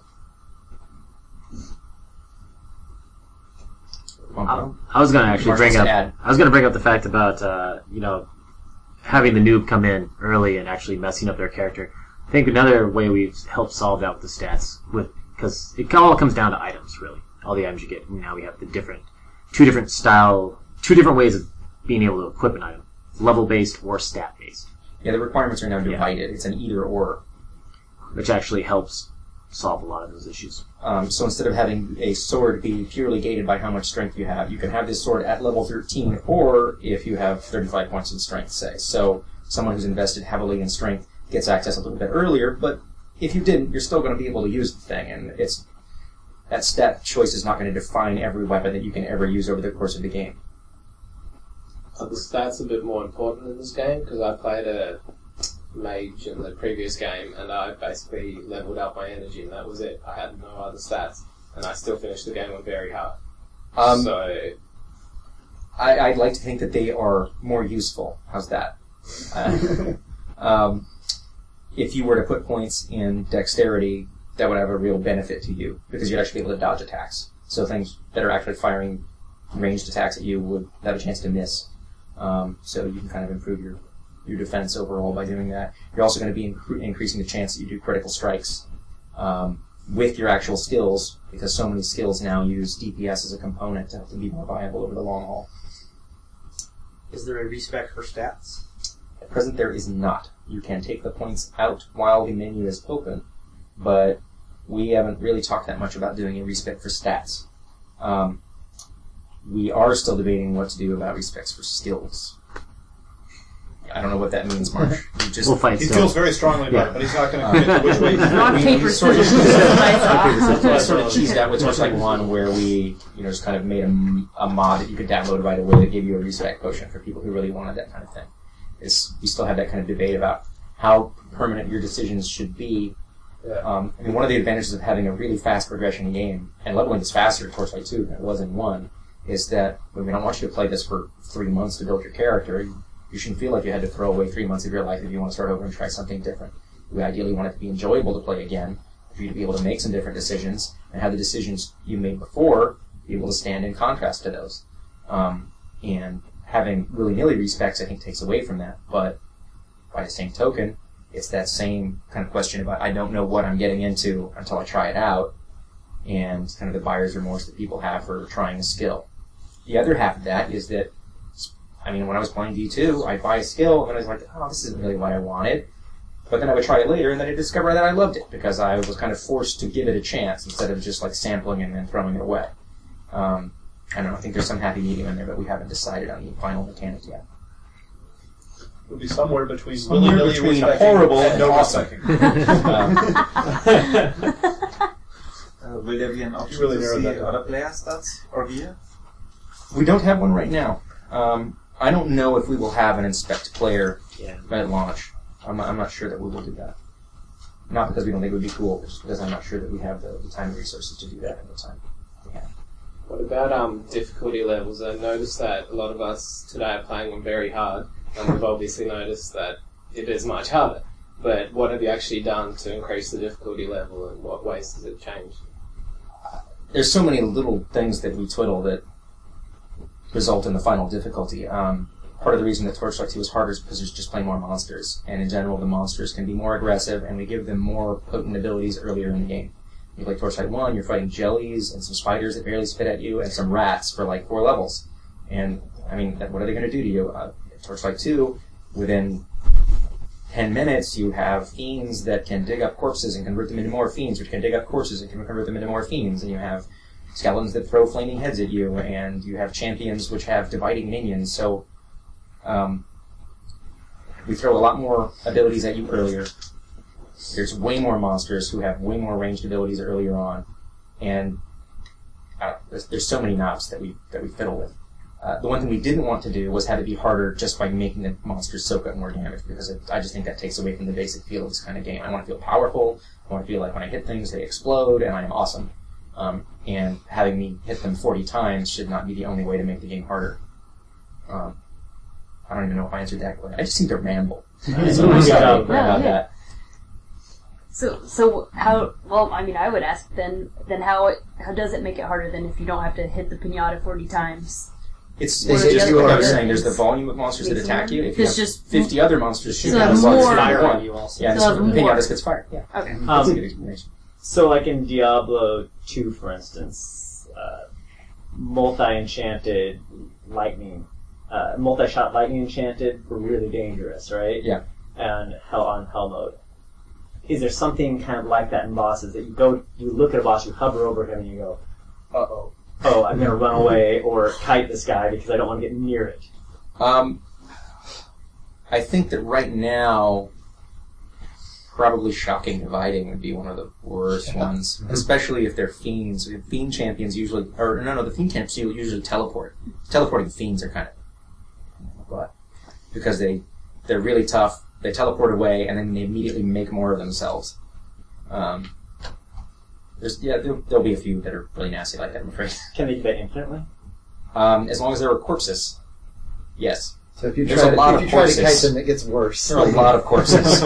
I, I was going to actually Marshall bring said up. add. I was going to bring up the fact about uh, you know having the noob come in early and actually messing up their character. I think another way we've helped solve that with the stats, with because it all comes down to items, really. All the items you get. And now we have the different, two different style, two different ways of being able to equip an item: level based or stat based. Yeah, the requirements are now divided. It's an either or, which actually helps solve a lot of those issues. Um, so instead of having a sword be purely gated by how much strength you have, you can have this sword at level thirteen, or if you have thirty-five points in strength, say. So someone who's invested heavily in strength gets access a little bit earlier, but if you didn't, you're still going to be able to use the thing, and it's that stat choice is not going to define every weapon that you can ever use over the course of the game. Are the stats a bit more important in this game? Because I played a mage in the previous game, and I basically leveled up my energy, and that was it. I had no other stats, and I still finished the game on very hard. Um, so, I, I'd like to think that they are more useful. How's that? Uh, um, if you were to put points in dexterity, that would have a real benefit to you, because you'd actually be able to dodge attacks. So things that are actually firing ranged attacks at you would have a chance to miss. Um, so you can kind of improve your, your defense overall by doing that. You're also going to be incre- increasing the chance that you do critical strikes um, with your actual skills, because so many skills now use D P S as a component to help them be more viable over the long haul. Is there a respec for stats? At present, there is not. You can take the points out while the menu is open, but we haven't really talked that much about doing a respec for stats. Um, we are still debating what to do about respecs for skills. I don't know what that means, Marsh. You just, We'll fight He still. feels very strongly about Yeah. it, but he's not going to commit to which way. Rock, we- paper, we sort of- scissors, dice. We sort of teased out with Torchlight one, where we, you know, just kind of made a, a mod that you could download right away that gave you a respec potion for people who really wanted that kind of thing. It's, we still have that kind of debate about how permanent your decisions should be. Yeah. Um, I mean, one of the advantages of having a really fast progression game, and leveling is faster in Torchlight two than it was in one, is that when we don't want you to play this for three months to build your character, you, you shouldn't feel like you had to throw away three months of your life if you want to start over and try something different. We ideally want it to be enjoyable to play again, for you to be able to make some different decisions, and have the decisions you made before be able to stand in contrast to those. Um, and having willy-nilly respecs, I think, takes away from that, but by the same token, it's that same kind of question about I don't know what I'm getting into until I try it out, and kind of the buyer's remorse that people have for trying a skill. The other half of that is that, I mean, when I was playing D two, I'd buy a skill, and I was like, oh, this isn't really what I wanted. But then I would try it later, and then I'd discover that I loved it, because I was kind of forced to give it a chance, instead of just like sampling and then throwing it away. Um, I don't know, I think there's some happy medium in there, but we haven't decided on the final mechanic yet. It would be somewhere between Somewhere willy-nilly between respecking horrible and and no awesome. respecking. Uh, will there be an option really to narrowed see that down. other player stats or gear? We don't have one right now. Um, I don't know if we will have an inspect player Yeah. at launch. I'm not, I'm not sure that we will do that. Not because we don't think it would be cool, but just because I'm not sure that we have the, the time and resources to do that in the time we have. What about um, difficulty levels? I noticed that a lot of us today are playing on very hard, and we've obviously noticed that it is much harder. But what have you actually done to increase the difficulty level, and what ways does it change? There's so many little things that we twiddle that result in the final difficulty. Um, part of the reason that Torchlight two is harder is because there's just plain more monsters, and in general the monsters can be more aggressive, and we give them more potent abilities earlier in the game. You play Torchlight one, you're fighting jellies and some spiders that barely spit at you, and some rats for like four levels. And, I mean, what are they going to do to you? Uh, Torchlight two, within ten minutes, you have fiends that can dig up corpses and convert them into more fiends, which can dig up corpses and can convert them into more fiends, and you have skeletons that throw flaming heads at you, and you have champions which have dividing minions, so um, we throw a lot more abilities at you earlier. There's way more monsters who have way more ranged abilities earlier on, and uh, there's, there's so many knobs that we that we fiddle with. Uh, the one thing we didn't want to do was have it be harder just by making the monsters soak up more damage, because it, I just think that takes away from the basic feel of this kind of game. I want to feel powerful. I want to feel like when I hit things, they explode, and I am awesome. Um, and having me hit them forty times should not be the only way to make the game harder. Um, I don't even know if I answered that question. I just seem to ramble. So I'm sorry Yeah, about yeah. that. So, so how? Well, I mean, I would ask then. Then how? It, how does it make it harder than if you don't have to hit the pinata forty times? It's, What it's are the just other what I was ones? saying. There's the volume of monsters that attack you. If you There's have just fifty other monsters So shooting at there's a more- Fire one. on you also. Yeah, So this there's more. Pinatas gets fired. Yeah. Okay. That's Um, a good explanation. So, like in Diablo two, for instance, uh, multi-enchanted lightning, uh, multi-shot lightning enchanted were really dangerous, right? Yeah. And hell on hell mode. Is there something kind of like that in bosses that you go, you look at a boss, you hover over him, and you go, Uh oh. "Oh, I'm gonna run away or kite this guy because I don't want to get near it." Um, I think that right now, probably Shocking Dividing would be one of the worst Yeah. ones, especially if they're fiends. Fiend champions usually, or no, no, the fiend champions usually teleport. Teleporting fiends are kind of, but because they they're really tough, they teleport away and then they immediately make more of themselves. Um, there's yeah, there'll, there'll be a few that are really nasty like that, I'm afraid. Can they do that infinitely? Um, as long as there are corpses, yes. So if you There's try a to, lot if of you try to corpses. kite them, it gets worse. There are a lot of corpses.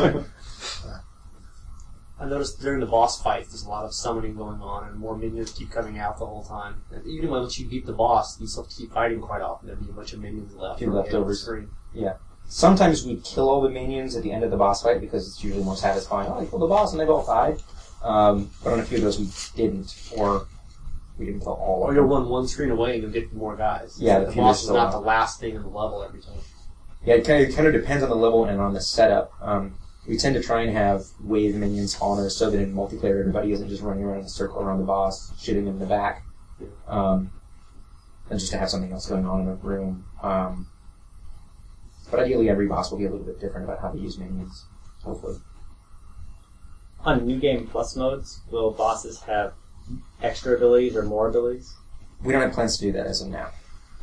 I noticed during the boss fights, there's a lot of summoning going on, and more minions keep coming out the whole time. And even once you beat the boss, you still have to keep fighting quite often. There'll be a bunch of minions left. Few on the leftovers. screen. Yeah. Sometimes we kill all the minions at the end of the boss fight because it's usually more satisfying. Oh, I killed the boss and they've all died. Um, but on a few of those we didn't, or we didn't kill all Or of you'll them. run one screen away and you'll get more guys. Yeah, So the the few boss is is still not out. the last thing in the level every time. Yeah, it kind of, kind of depends on the level and on the setup. Um, we tend to try and have wave minions on us so that in multiplayer everybody isn't just running around in a circle around the boss, shooting him in the back. Um, and just to have something else going on in the room. Um, but ideally every boss will be a little bit different about how to use minions, hopefully. On New Game Plus modes, will bosses have extra abilities or more abilities? We don't have plans to do that as of now.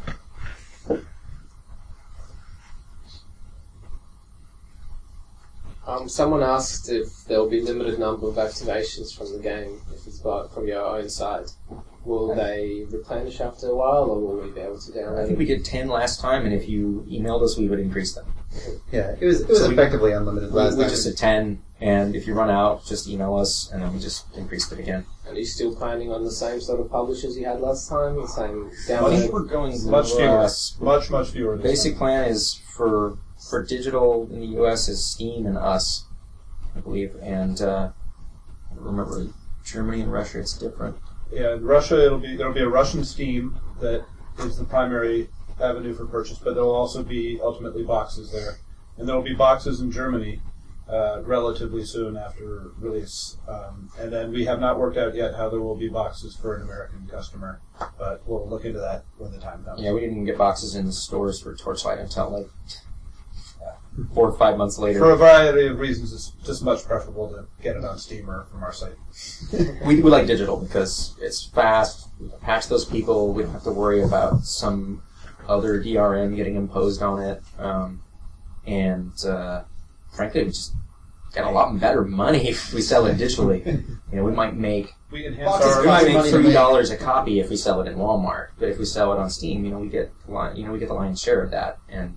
Um, someone asked if there will be limited number of activations from the game if it's bought from your own site. Will they replenish after a while, or will we be able to download? I think we did ten last time, and if you emailed us, we would increase them. Yeah, it was it was So we- effectively unlimited We, last we time. just did ten, and if you run out, just email us, and then we just increased it again. And are you still planning on the same sort of publishers you had last time? The same I think download? we're going Much fewer. less. Much, much fewer. The this basic time. plan is for for digital in the U S is Steam and us, I believe, and uh, I don't remember Germany and Russia. It's different. Yeah, in Russia, it'll be there'll be a Russian Steam that is the primary avenue for purchase, but there'll also be ultimately boxes there, and there'll be boxes in Germany uh, relatively soon after release. Um, and then we have not worked out yet how there will be boxes for an American customer, but we'll look into that when the time comes. Yeah, we didn't even get boxes in the stores for Torchlight until like four or five months later. For a variety of reasons, it's just much preferable to get it on Steam or from our site. We, we like digital because it's fast. We can patch those people. We don't have to worry about some other D R M getting imposed on it. Um, and uh, frankly, we just get a lot better money if we sell it digitally. You know, we might make We enhance we our. might of make money to three make. dollars a copy if we sell it in Walmart, but if we sell it on Steam, you know, we get the lion- you know we get the lion's share of that, and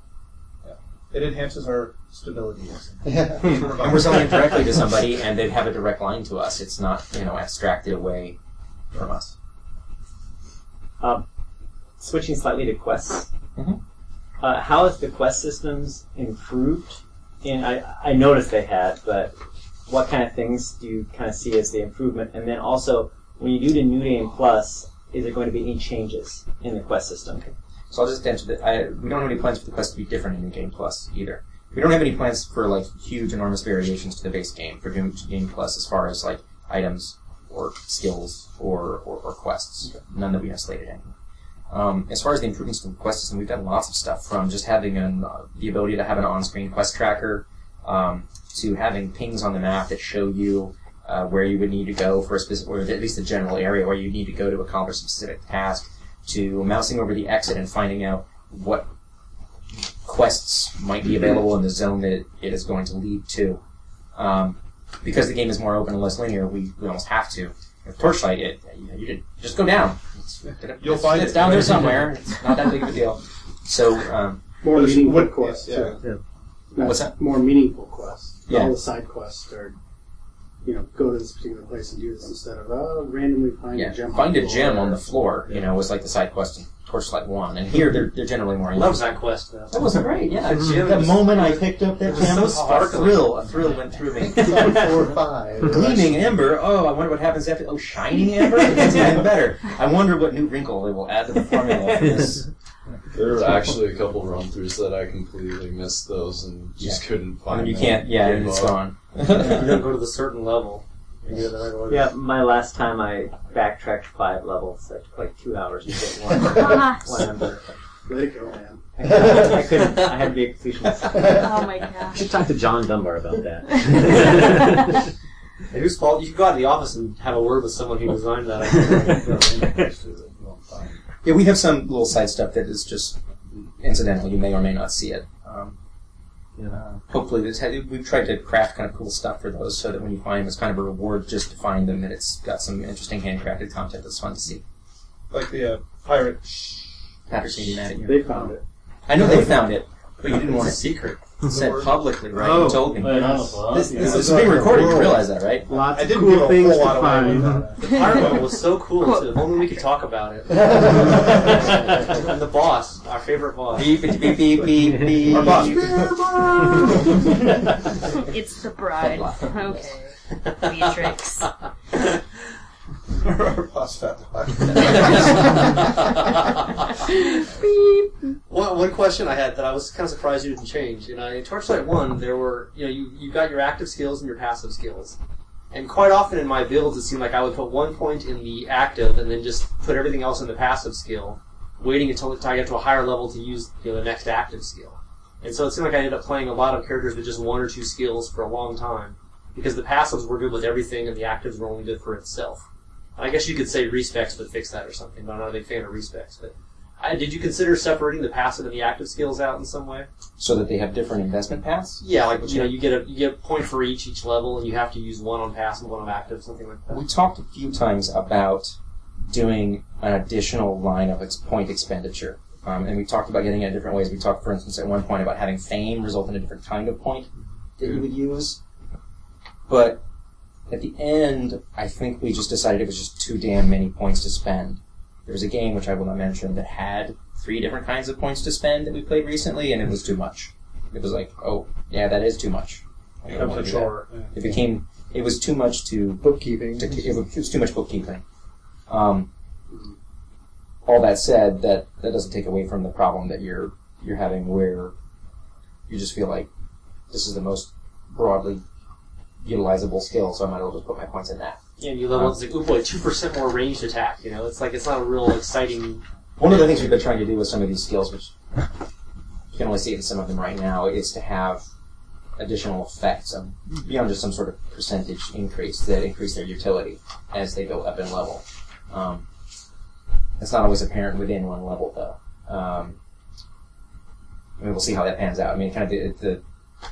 It enhances our stability. and we're selling it directly to somebody, and they have a direct line to us. It's not, you know, abstracted away from us. Um, switching slightly to quests. Mhm. Uh, how has the quest systems improved? And I, I noticed they had, but what kind of things do you kind of see as the improvement? And then also, when you do the New Game Plus, is there going to be any changes in the quest system? So I'll just answer that. I, we don't have any plans for the quest to be different in New Game Plus either. We don't have any plans for like huge, enormous variations to the base game for New Game Plus as far as like items or skills or, or, or quests. None that we have slated anyway. Um, as far as the improvements to the quest system, we've done lots of stuff from just having an, uh, the ability to have an on-screen quest tracker um, to having pings on the map that show you uh, where you would need to go for a specific, or at least the general area where you need to go to accomplish a specific task, to mousing over the exit and finding out what quests might be available in the zone that it is going to lead to. Um, because the game is more open and less linear, we, we almost have to. With Torchlight, it you, you did, just go down. It's, You'll it's, find it's it. down there somewhere. It's not that big of a deal. So, um, More But it's- meaningful what- quests. yeah. too. Yeah. What's that? More meaningful quests. Yeah. All the side quests are, you know, go to this particular place and do this instead of, oh, randomly find yeah, a gem. find on a the gem floor. on the floor. You know, was like the side quest in Torchlight One, and here they're they're generally more. I love that quest, though. That was great. Yeah, The moment I picked up that It was gem, so a sparkling. thrill, a thrill went through me. four or five. Gleaming ember. Oh, I wonder what happens after. Oh, shining ember. That's even better. I wonder what new wrinkle they will add to the formula for this. There were actually a couple run-throughs that I completely missed those and just Yeah. couldn't I find mean, you them. can't. Yeah, Gave it's up. gone. You don't go to the certain level. You do it the right order. Yeah, my last time I backtracked five levels. That took like two hours to get one. one ember. Let it go, man. I couldn't. I had to be a completionist. Oh my You gosh. should talk to John Dunbar about that. Hey, whose fault? You could go out to the office and have a word with someone who designed that. Yeah, we have some little side stuff that is just incidental. You may or may not see it. Um, uh, hopefully, this we've tried to craft kind of cool stuff for those, so that when you find them, it's kind of a reward just to find them, and it's got some interesting handcrafted content that's fun to see. Like the uh, pirate. Patrick's gonna be mad at you. They found it. I know they found it, but you didn't want It's a it secret. said publicly, right? Oh, you told me. right on the spot. This, this Yeah. is being recorded. You realize that, right? Lots I of didn't cool give a things whole to lot away with find. that. The pirate level was so cool, too. If only we could talk about it. And the boss, our favorite boss. Beep, beep, beep, beep, beep, beep. Our boss. It's the bride. Okay. Beatrix. Our boss fat dog. One, one question I had that I was kind of surprised you didn't change. You know, in Torchlight One, there were you know you you got your active skills and your passive skills, and quite often in my builds, it seemed like I would put one point in the active and then just put everything else in the passive skill, waiting until I get to a higher level to use you know the next active skill. And so it seemed like I ended up playing a lot of characters with just one or two skills for a long time, because the passives were good with everything and the actives were only good for itself. I guess you could say respecs would fix that or something, but I'm not a big fan of respecs. But I, did you consider separating the passive and the active skills out in some way? So that they have different investment paths? Yeah, like you know, you get a you get a point for each each level, and you have to use one on passive, one on active, something like that. We talked a few times about doing an additional line of ex- point expenditure. Um, and we talked about getting it in different ways. We talked, for instance, at one point about having fame result in a different kind of point that you would use. But at the end, I think we just decided it was just too damn many points to spend. There was a game, which I will not mention, that had three different kinds of points to spend that we played recently, and it was too much. It was like, oh, yeah, that is too much. I don't want to do that. It became, it was too much to Bookkeeping. To, it was too much bookkeeping. Um, all that said, that, that doesn't take away from the problem that you're you're having, where you just feel like this is the most broadly utilizable skill, so I might as well just put my points in that. Yeah, and you level up, it's like, oh boy, two percent more ranged attack. You know, it's like it's not a real exciting. One of the things we've been trying to do with some of these skills, which you can only see it in some of them right now, is to have additional effects of, beyond just some sort of percentage increase that increase their utility as they go up in level. Um, it's not always apparent within one level, though. Um, I mean, we'll see how that pans out. I mean, kind of the, the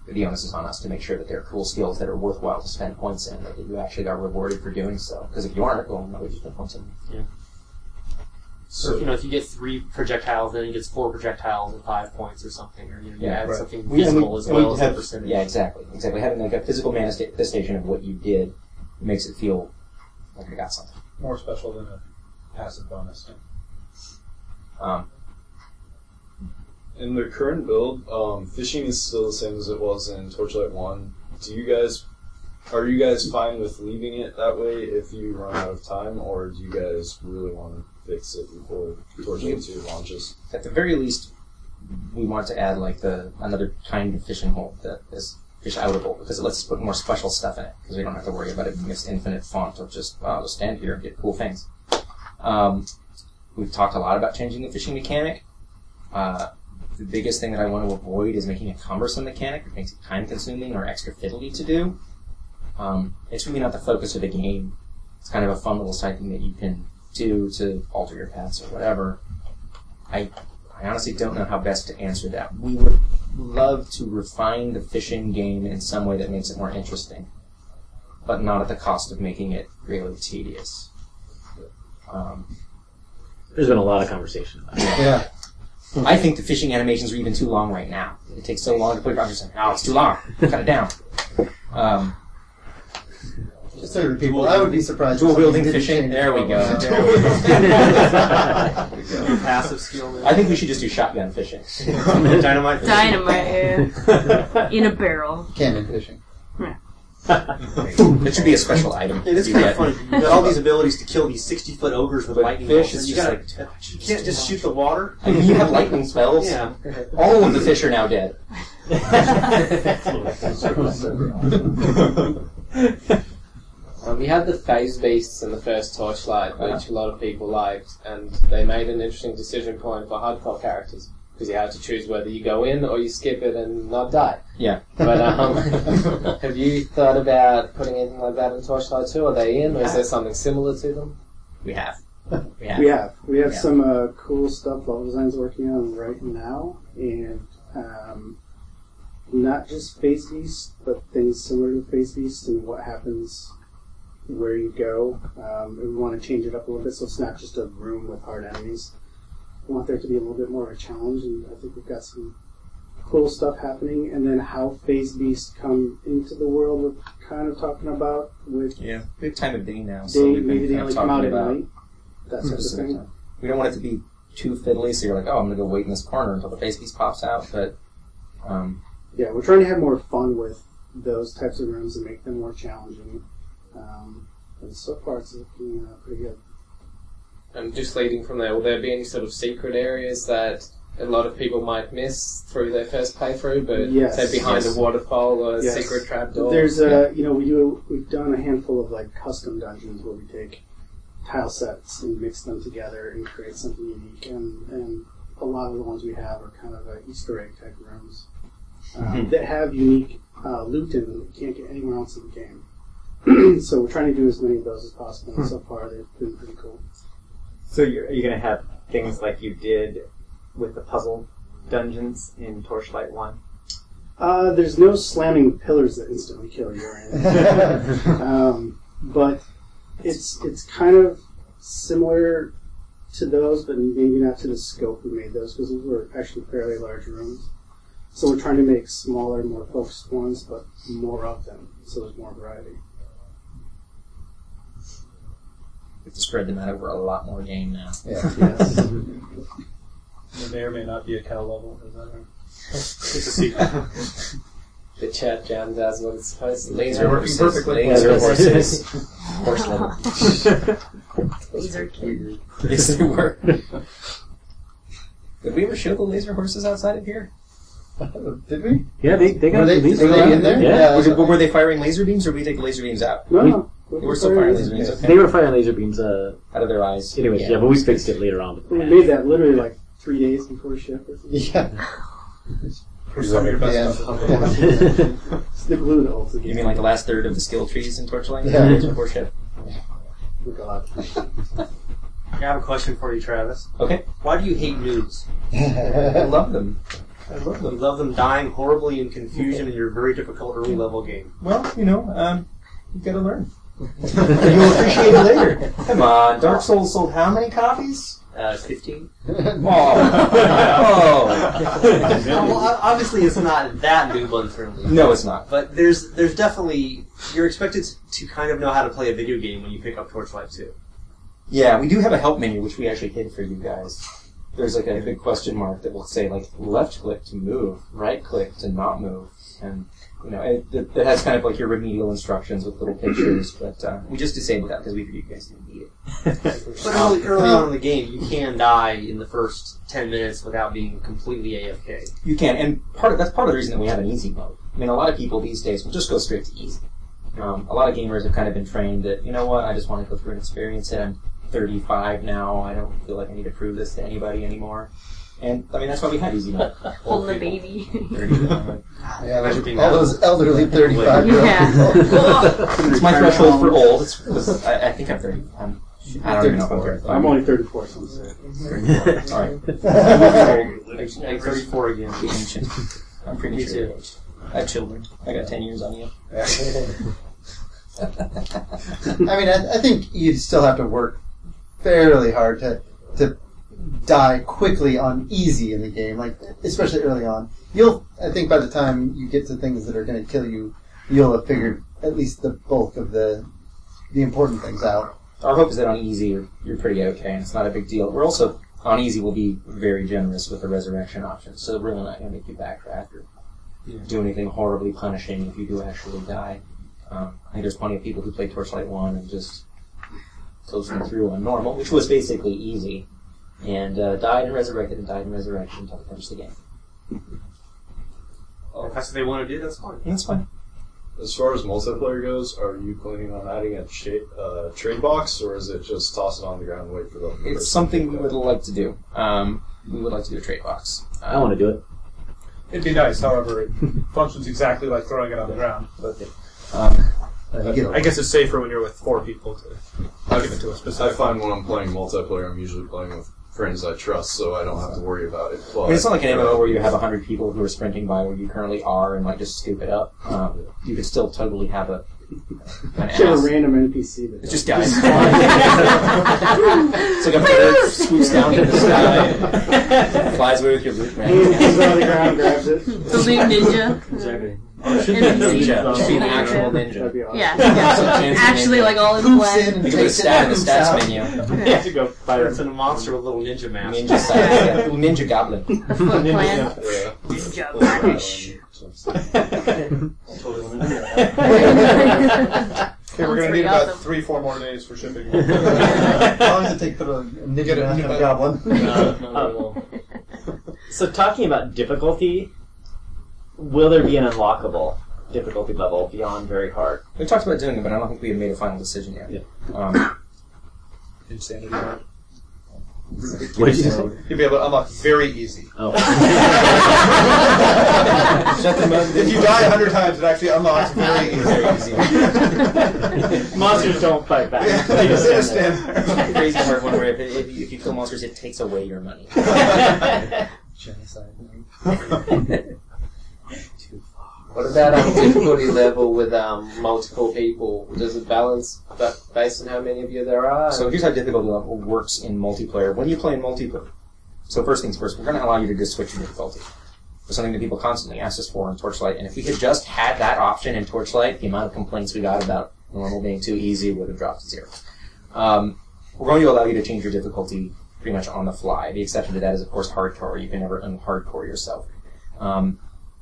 the onus is on us to make sure that they're cool skills that are worthwhile to spend points in, that you actually are rewarded for doing so. Because if you aren't, well, no, you spend points in. Yeah. So Or, you know, if you get three projectiles, then he gets four projectiles and five points or something, or you, know, you Yeah, add right. something We- and physical we- as and we well as have- the percentage. Yeah, exactly. Exactly. Having like a physical manifestation of what you did makes it feel like I got something. More special than a passive bonus. Um, in the current build, um, fishing is still the same as it was in Torchlight one. Do you guys, are you guys fine with leaving it that way if you run out of time, or do you guys really want to fix it before Torchlight two launches? At the very least, we want to add like the another kind of fishing hole that is fish outable, because it lets us put more special stuff in it, because we don't have to worry about it being this infinite font of just, wow, I'll stand here and get cool things. Um, we've talked a lot about changing the fishing mechanic. Uh, the biggest thing that I want to avoid is making a cumbersome mechanic that makes it time-consuming or extra fiddly to do. Um, it's really not the focus of the game. It's kind of a fun little side thing that you can do to alter your paths or whatever. I, I honestly don't know how best to answer that. We would love to refine the fishing game in some way that makes it more interesting, but not at the cost of making it really tedious. Um, There's been a lot of conversation about it. yeah. I think the fishing animations are even too long right now. It takes so long to put it on. Just like, oh, it's too long. Cut it down. Um, Just so the people, I would be surprised. Dual if wielding something didn't fishing. change There we for a go. while. There we go. Passive skill. I think we should just do shotgun fishing. Dynamite fishing. Dynamite, yeah. In a barrel. Cannon fishing. It should be a special item. Yeah, this is you kind get. of funny. You've got all these abilities to kill these sixty-foot ogres with But lightning fish bolts, is and you, just gotta, like- you can't just shoot the water. I mean, you have lightning spells. Yeah. All of the fish are now dead. Um, you had the phase beasts in the first Torchlight, which a lot of people liked, and they made an interesting decision point for hardcore characters, because you had to choose whether you go in or you skip it and not die. Yeah. But um, have you thought about putting anything like that in Torchlight two? Are they in, or is there something similar to them? We have. We have. We have. We have Yeah. some uh, cool stuff level design's working on right now, and um, not just Phase Beast, but things similar to Phase Beast and what happens where you go. Um, and we want to change it up a little bit so it's not just a room with hard enemies. We want there to be a little bit more of a challenge, and I think we've got some cool stuff happening. And then how Phase Beasts come into the world, we're kind of talking about with Yeah. We have time of day now, so day, we've been maybe they kind of only come out talking at about night. That sort of specific thing. time. We don't want it to be too fiddly, so you're like, oh, I'm going to go wait in this corner until the face piece pops out, but um, Yeah, we're trying to have more fun with those types of rooms and make them more challenging. Um, and so far, it's looking uh, pretty good. And just leading from there, will there be any sort of secret areas that a lot of people might miss through their first playthrough, but Yes. say behind Yes. a waterfall or a Yes. secret trapdoor? There's, uh, you know, we do. We've done a handful of like custom dungeons where we take tile sets and mix them together and create something unique. And, and a lot of the ones we have are kind of uh, Easter egg type rooms um, Mhm. that have unique uh, loot in them that you can't get anywhere else in the game. So we're trying to do as many of those as possible. And so far, they've been pretty cool. So you're, are you going to have things like you did with the puzzle dungeons in Torchlight one? Uh, there's no slamming pillars that instantly kill you or anything. um, but it's it's kind of similar to those, but maybe not to the scope we made those, because those were actually fairly large rooms. So we're trying to make smaller, more focused ones, but more of them, so there's more variety. we have to spread them out over a lot more game now. Yeah. Yes. There may or may not be a cow level. Is that right? It's a secret. The chat jam does what it's supposed to. Laser Working horses. perfectly. Laser horses. Horse level. Laser cute. Yes, they were. Did we ever show the laser horses outside of here? Did we? Yeah, they, they got Were they, released. were they in there? Yeah. Was it, were they firing laser beams, or did we take the laser beams out? No, no. They were still firing laser beams, okay. They were firing laser beams, uh, Out of their eyes. anyways, yeah. but we fixed it later on. We made that literally like three days before ship or something. Yeah. For some of your best Yeah. stuff. It's the glue that holds it You mean like the last third of the skill trees in Torchlight? Yeah. Before ship. Oh, God. I have a question for you, Travis. Okay. Why do you hate noobs? I love them. I love them. You love them dying horribly in confusion in your very difficult early level game. Well, you know, um, you gotta learn. You'll appreciate it later. Come on, Dark Souls sold how many copies? Uh, fifteen. Oh. oh. Well, obviously, it's not that noob unfriendly. No, it's not. But there's there's definitely you're expected to kind of know how to play a video game when you pick up Torchlight two. Yeah, we do have a help menu, which we actually hid for you guys. There's like a big question mark that will say like left click to move, right click to not move, and you know it, it, it has kind of like your remedial instructions with little pictures. But uh, we just disabled that because we figured you guys didn't need it. But early, early on in the game, you can die in the first ten minutes without being completely A F K. You can, and part of, that's part of the reason that we have an easy mode. I mean, a lot of people these days will just go straight to easy. Um, a lot of gamers have kind of been trained that, you know what, I just want to go through and experience it. I'm thirty-five now. I don't feel like I need to prove this to anybody anymore. And, I mean, that's why we had easy mode. Holding a baby. Yeah, like all those elderly thirty-five year Yeah. It's my threshold for old. It's, it's, I, I think I'm thirty. I'm, I don't even know if I'm thirty. I'm only thirty-four, so I'm thirty-four. All right. Like thirty-four again. Ancient. I'm pretty Me sure. too. I have children. I got ten years on you. I mean, I, I think you'd still have to work fairly hard to to die quickly on easy in the game, like especially early on. You'll, I think, by the time you get to things that are going to kill you, you'll have figured at least the bulk of the the important things out. Our hope is that on easy you're, you're pretty okay, and it's not a big deal. We're also on easy. We'll be very generous with the resurrection option, so we're really not going to make you backtrack or Yeah. do anything horribly punishing if you do actually die. Um, I think there's plenty of people who play Torchlight one and just coasting through on normal, which was basically easy, and uh, died and resurrected and died and resurrected until they finished the game. Oh, if that's what they want to do, that's fine. That's fine. As far as multiplayer goes, are you planning on adding a cha- uh, trade box, or is it just toss it on the ground and wait for the person It's to something we pick it would up? like to do. Um, we would like to do a trade box. Um, I want to do it. It'd be nice, however, it functions exactly like throwing it on the ground. But Um, I guess it's safer when you're with four people to give it to a I specific. find when I'm playing multiplayer, I'm usually playing with friends I trust, so I don't have to worry about it. I But mean, it's not like an M M O where you have a hundred people who are sprinting by where you currently are and like just scoop it up. Um, you could still totally have a an You have ass. a random N P C that It's just guys. It's like a bird swoops down to the sky, flies away with your loot, man. He's on the ground, grabs it. The loot ninja. Exactly. Ninja. Should be an actual That'd ninja. be awesome. Yeah, Some yeah. fancy Actually, ninja. like all in Poops black. in You and can put a takes it stat in the poops stats out. menu. You have to go fire. It's a monster with a little ninja mask. Ninja stats. Yeah. Ninja goblin. The Foot Clan. yeah. Ninja vanish. Okay, we're Sounds going to pretty need about awesome. three, four more days for shipping. How long does it take to put a ninja Get it- mask on a goblin? No, not at all. So talking about difficulty, will there be an unlockable difficulty level beyond very hard? We talked about doing it, but I don't think we have made a final decision yet. Yeah. Um, Insanity mode. What did you say? You'll be able to unlock very easy. Oh. If you die a hundred times, it actually unlocks very easy. Monsters don't fight back. Yeah, They just they stand just there. stand there. crazy hard one where if, it, if, you, if you kill monsters, it takes away your money. Genocide. What about um, difficulty level with um, multiple people? Does it balance ba- based on how many of you there are? So here's how difficulty level works in multiplayer. When you play in multiplayer, so first things first, we're going to allow you to just switch your difficulty. It's something that people constantly ask us for in Torchlight, and if we had just had that option in Torchlight, the amount of complaints we got about normal being too easy would have dropped to zero. Um, we're going to allow you to change your difficulty pretty much on the fly. The exception to that is, of course, hardcore. You can never unhardcore yourself. Um,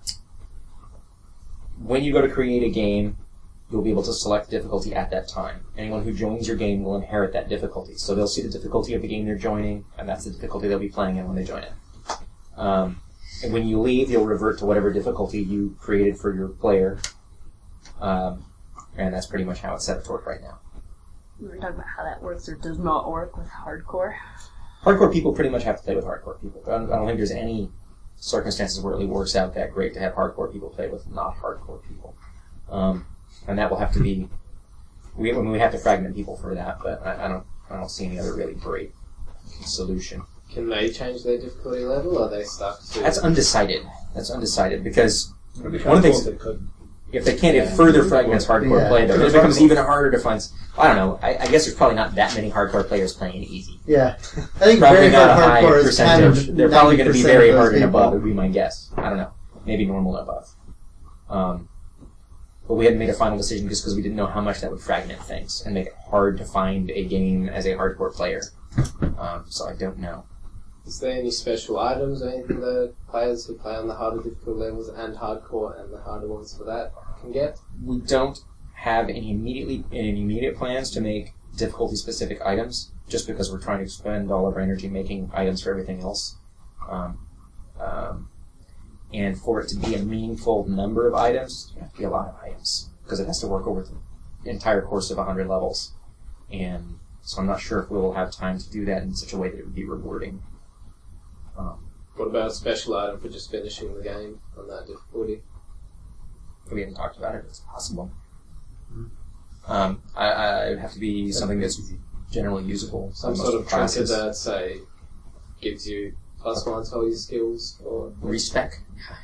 when you go to create a game, you'll be able to select difficulty at that time. Anyone who joins your game will inherit that difficulty. So they'll see the difficulty of the game they're joining, and that's the difficulty they'll be playing in when they join it. Um, and when you leave, you'll revert to whatever difficulty you created for your player. Um, and that's pretty much how it's set up to work right now. We were talking about how that works or does not work with hardcore. Hardcore people pretty much have to play with hardcore people. I don't, I don't think there's any circumstances where it really works out that great to have hardcore people play with not hardcore people. Um, and that will have to be, we, I mean, we have to fragment people for that, but I, I don't I don't see any other really great solution. Can they change their difficulty level, or are they stuck to... That's undecided. That's undecided because It'd be one of the kinda things cool if they couldn't. if they can't, it further fragments hardcore Yeah. play. Though it becomes even harder to find. s- I don't know. I, I guess there's probably not that many hardcore players playing easy. Yeah, I think Probably very not a hard high hardcore is kind percentage. of They're probably going to be ninety percent very of those hard and people. above. Would be my guess. I don't know. Maybe normal and above. Um, but we hadn't made a final decision just because we didn't know how much that would fragment things and make it hard to find a game as a hardcore player. Um, so I don't know. Is there any special items or anything that players who play on the harder difficult levels and hardcore and the harder ones for that can get? We don't have any immediately any immediate plans to make difficulty specific items, just because we're trying to expend all of our energy making items for everything else. Um, um, and for it to be a meaningful number of items, it has to be a lot of items because it has to work over the entire course of one hundred levels. And so I'm not sure if we'll have time to do that in such a way that it would be rewarding. Um, What about a special item for just finishing the game on that difficulty? we haven't talked about it. It's possible. Um, I, I, it would have to be something that's generally usable. Some on sort most of trinket classes. that, say, gives you plus one to all your skills, or Respec.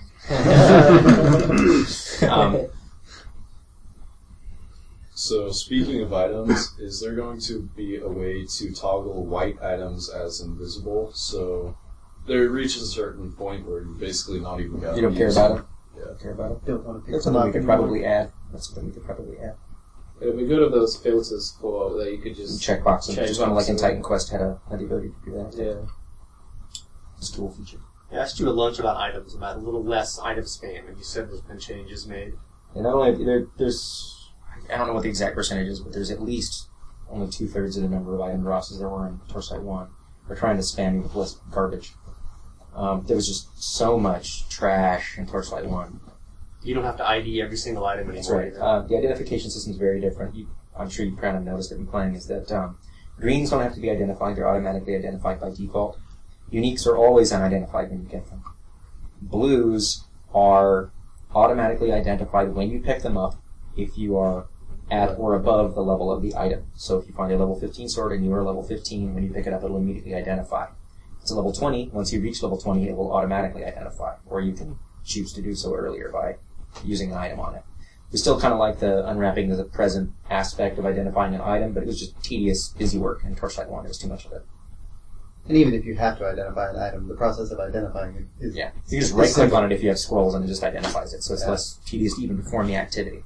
um, So, speaking of items, is there going to be a way to toggle white items as invisible? So, there reaches a certain point where you basically not even got you don't to care use about them. it? Yeah. Don't care about it? Don't want to pick That's them something we up could anymore. probably add. That's something we could probably add. it would be good if there was filters for that you could just Checkbox. check Just kind of like in box Titan Quest had, a, had the ability to do that. Yeah. It's a tool feature. I asked you at lunch about items, about a little less item spam, and you said there's been changes made. And not only there, there's, I don't know what the exact percentage is, but there's at least only two thirds of the number of item drops as there were in Torchlight One. We're trying to spam you with less garbage. Um, there was just so much trash in Torchlight One. You don't have to I D every single item That's anymore. right. either. Uh, the identification system is very different. You, I'm sure you kind of noticed it in playing. Is that um, greens don't have to be identified; they're automatically identified by default. Uniques are always unidentified when you get them. Blues are automatically identified when you pick them up if you are at or above the level of the item. So if you find a level fifteen sword and you are level fifteen, when you pick it up, it'll immediately identify. If it's a level twenty, once you reach level twenty, it will automatically identify, or you can choose to do so earlier by using an item on it. We still kind of like the unwrapping the present aspect of identifying an item, but it was just tedious, busy work, and Torchlight one, there was too much of it. And even if you have to identify an item, the process of identifying it is Yeah, you just is right-click simple. on it if you have scrolls, and it just identifies it, so it's Yeah. less tedious to even perform the activity.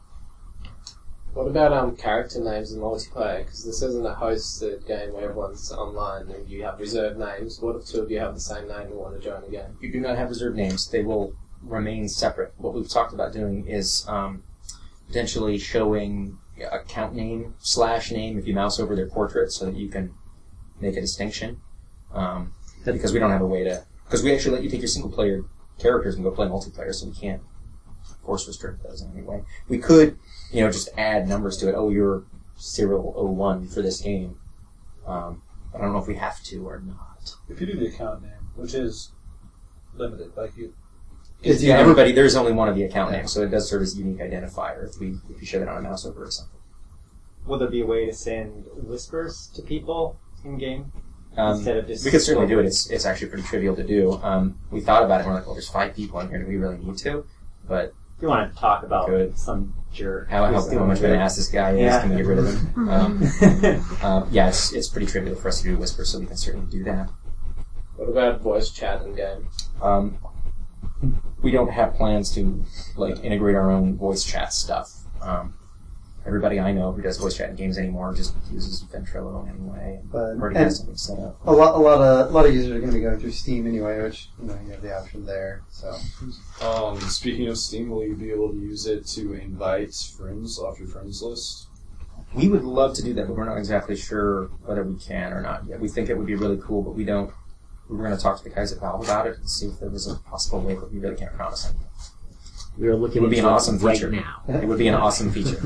What about um character names in multiplayer? Because this isn't a hosted game where everyone's online and you have reserved names. What if two of you have the same name and want to join a game? You do not have reserved names. They will remain separate. What we've talked about doing is um, potentially showing account name slash name if you mouse over their portrait so that you can make a distinction. Um, because we don't have a way to... Because we actually let you take your single-player characters and go play multiplayer, so we can't force restrict those in any way. We could, you know, just add numbers to it. Oh, you're serial oh one for this game. Um, but I don't know if we have to or not. If you do the account name, which is limited, like you... Because yeah, everybody, there's only one of the account names, so it does serve as a unique identifier if we if you show that on a mouse over or something. Will there be a way to send whispers to people in game Um, instead of just? we could certainly do it. It's it's actually pretty trivial to do. Um, we thought about it and we're like, well, there's five people in here. Do we really need to? But If you want to talk about Good. some jerk. how, how, who's how doing much of an weird- ass this guy is? Yeah. Can we get rid of him? Um, um, yeah, it's it's pretty trivial for us to do whisper, so we can certainly do that. What about voice chat in game? Um, we don't have plans to like integrate our own voice chat stuff. Um, everybody I know who does voice chat in games anymore just uses Ventrilo anyway. But- Already and- has something set up. a lot. A lot of a lot of users are going to be going through Steam anyway, which you know you have the option there. So Um, speaking of Steam, will you be able to use it to invite friends off your friends list? We would love to do that, but we're not exactly sure whether we can or not yet. We think it would be really cool, but we don't. We were going to talk to the guys at Valve about it and see if there was a possible way, but we really can't promise anything. We are looking It would be an into it awesome right feature. now. It would be an awesome feature.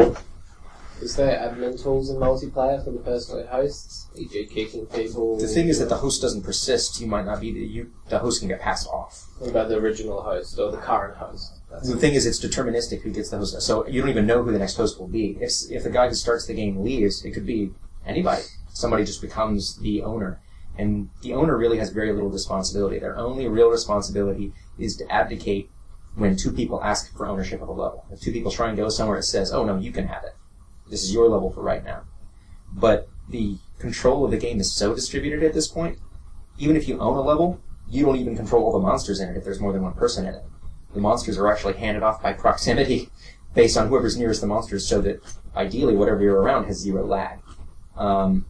Is there admin tools in multiplayer for the person who hosts? E G kicking people? The thing is that the host doesn't persist. You might not be the you. The host can get passed off. What about the original host or the current host? That's The thing is, it's deterministic who gets the host. So you don't even know who the next host will be. If if the guy who starts the game leaves, it could be anybody. Somebody just becomes the owner. And the owner really has very little responsibility. Their only real responsibility is to abdicate when two people ask for ownership of a level. If two people try and go somewhere, it says, oh no, you can have it. This is your level for right now. But the control of the game is so distributed at this point, even if you own a level, you don't even control all the monsters in it if there's more than one person in it. The monsters are actually handed off by proximity based on whoever's nearest the monsters, so that ideally whatever you're around has zero lag. Um,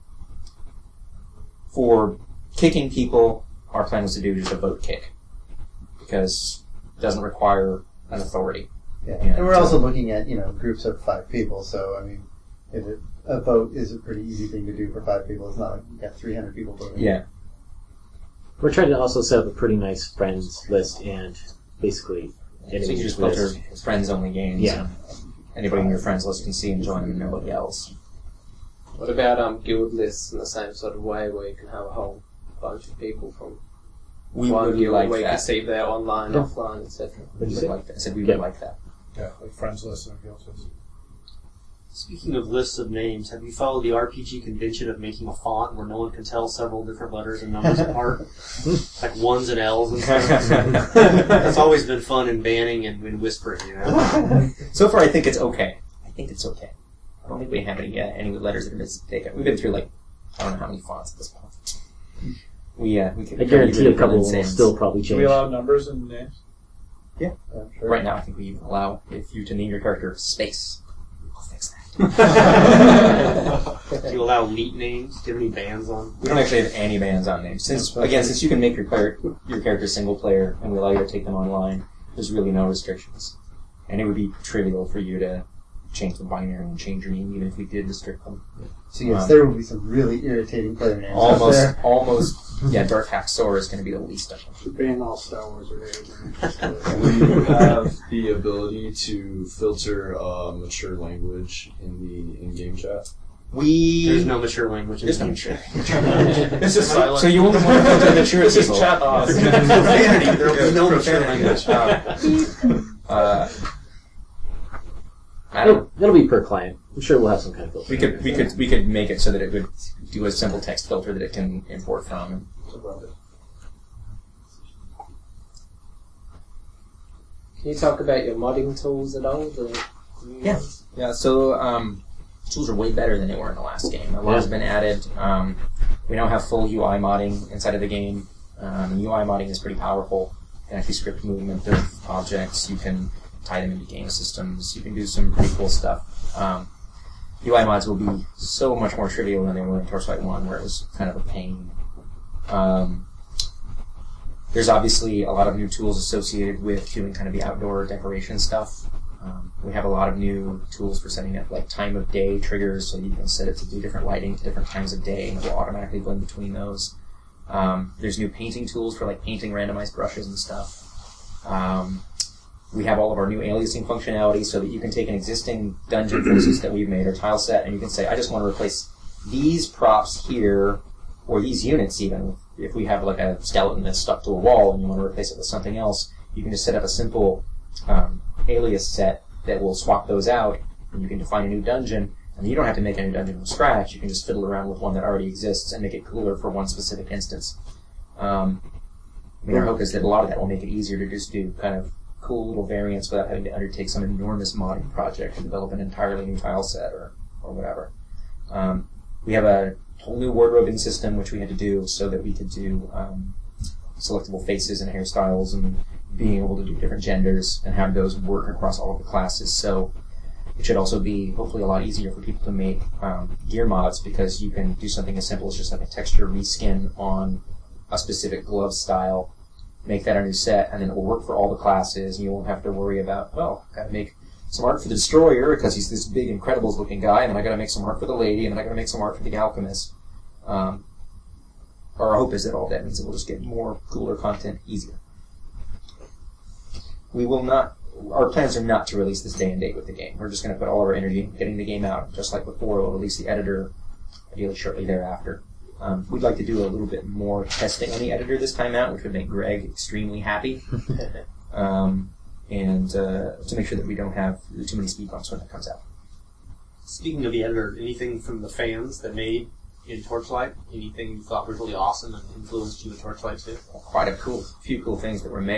for kicking people, our plan was to do just a vote kick, because it doesn't require an authority. Yeah. You know, And we're to- also looking at, you know, groups of five people, so, I mean, if it, a vote is a pretty easy thing to do for five people. It's not like you've got three hundred people voting. Yeah. We're trying to also set up a pretty nice friends list and basically So you enemies just list. filter friends-only games. Yeah. And anybody in your friends list can see and join them and nobody else. What about um, guild lists in the same sort of way, where you can have a whole bunch of people from We one would guild like where you that. can see they're online, Yeah. offline, et cetera. We would like that. I said we would Yeah. like that. Yeah, like friends list and guild list. Speaking of lists of names, have you followed the R P G convention of making a font where no one can tell several different letters and numbers apart? Like ones and L's and stuff? That's always been fun in banning and in whispering, you know? So far, I think it's okay. I think it's okay. I don't think we have any uh, any letters that have been taken. We've been through like I don't know how many fonts at this point. We uh, we can. I guarantee a couple will insane. still probably Do change. we allow numbers and names? Yeah. Uh, sure. Right now, I think we even allow if you to name your character Space. We'll fix that. Do you allow elite names? Do you have any bands on? We don't actually have any bans on names. Since again, since you can make your player, your character single player, and we allow you to take them online, there's really no restrictions. And it would be trivial for you to change the binary and change your name, even if we did restrict them. So yes, Um, there will be some really irritating player names out Almost, there. almost, yeah. Dark Haxor is going to be the least of them. Should ban all Star Wars related names. We have the ability to filter uh, mature language in the in-game chat. We There's no mature language in There's the no game. mature. It's just silent. So you only want to filter mature This is people. chat off. Profanity. There will be no mature Profanity. language. Uh, uh, I don't. It'll, it'll be per client. I'm sure we'll have some kind of filter. We could we could we could make it so that it would do a simple text filter that it can import from. Can you talk about your modding tools at all? The, Yeah. Yeah. So um, tools are way better than they were in the last game. A lot has been added. Um, we now have full U I modding inside of the game. Um, U I modding is pretty powerful. You can actually script movement of objects. You can tie them into game systems. You can do some pretty cool stuff. Um, U I mods will be so much more trivial than they were in Torchlight one, where it was kind of a pain. Um, there's obviously a lot of new tools associated with doing kind of the outdoor decoration stuff. Um, we have a lot of new tools for setting up like time of day triggers, so you can set it to do different lighting at different times of day, and it will automatically blend between those. Um, there's new painting tools for like painting randomized brushes and stuff. Um, we have all of our new aliasing functionality, so that you can take an existing dungeon, for instance, that we've made, or tile set, and you can say, I just want to replace these props here, or these units even. If we have like a skeleton that's stuck to a wall and you want to replace it with something else, you can just set up a simple um, alias set that will swap those out, and you can define a new dungeon, and you don't have to make a new dungeon from scratch. You can just fiddle around with one that already exists and make it cooler for one specific instance. Um, I mean, our hope is that a lot of that will make it easier to just do kind of cool little variants without having to undertake some enormous modding project and develop an entirely new tile set or, or whatever. Um, we have a whole new wardrobing system, which we had to do so that we could do um, selectable faces and hairstyles and being able to do different genders and have those work across all of the classes. So it should also be hopefully a lot easier for people to make um, gear mods, because you can do something as simple as just like a texture reskin on a specific glove style, make that a new set, and then it will work for all the classes, and you won't have to worry about, well, I've got to make some art for the Destroyer because he's this big Incredibles looking guy, and then I got to make some art for the Lady, and then I got to make some art for the Alchemist. Um, our hope is that all that means that we'll just get more cooler content easier. We will not. Our plans are not to release this day and date with the game. We're just going to put all of our energy in getting the game out, just like before. We'll release the editor ideally shortly thereafter. Um, we'd like to do a little bit more testing on the editor this time out, which would make Greg extremely happy. um, and uh, to make sure that we don't have too many speed bumps when it comes out. Speaking of the editor, anything from the fans that made in Torchlight? Anything you thought was really awesome and influenced you in Torchlight too? Quite a cool, few cool things that were made.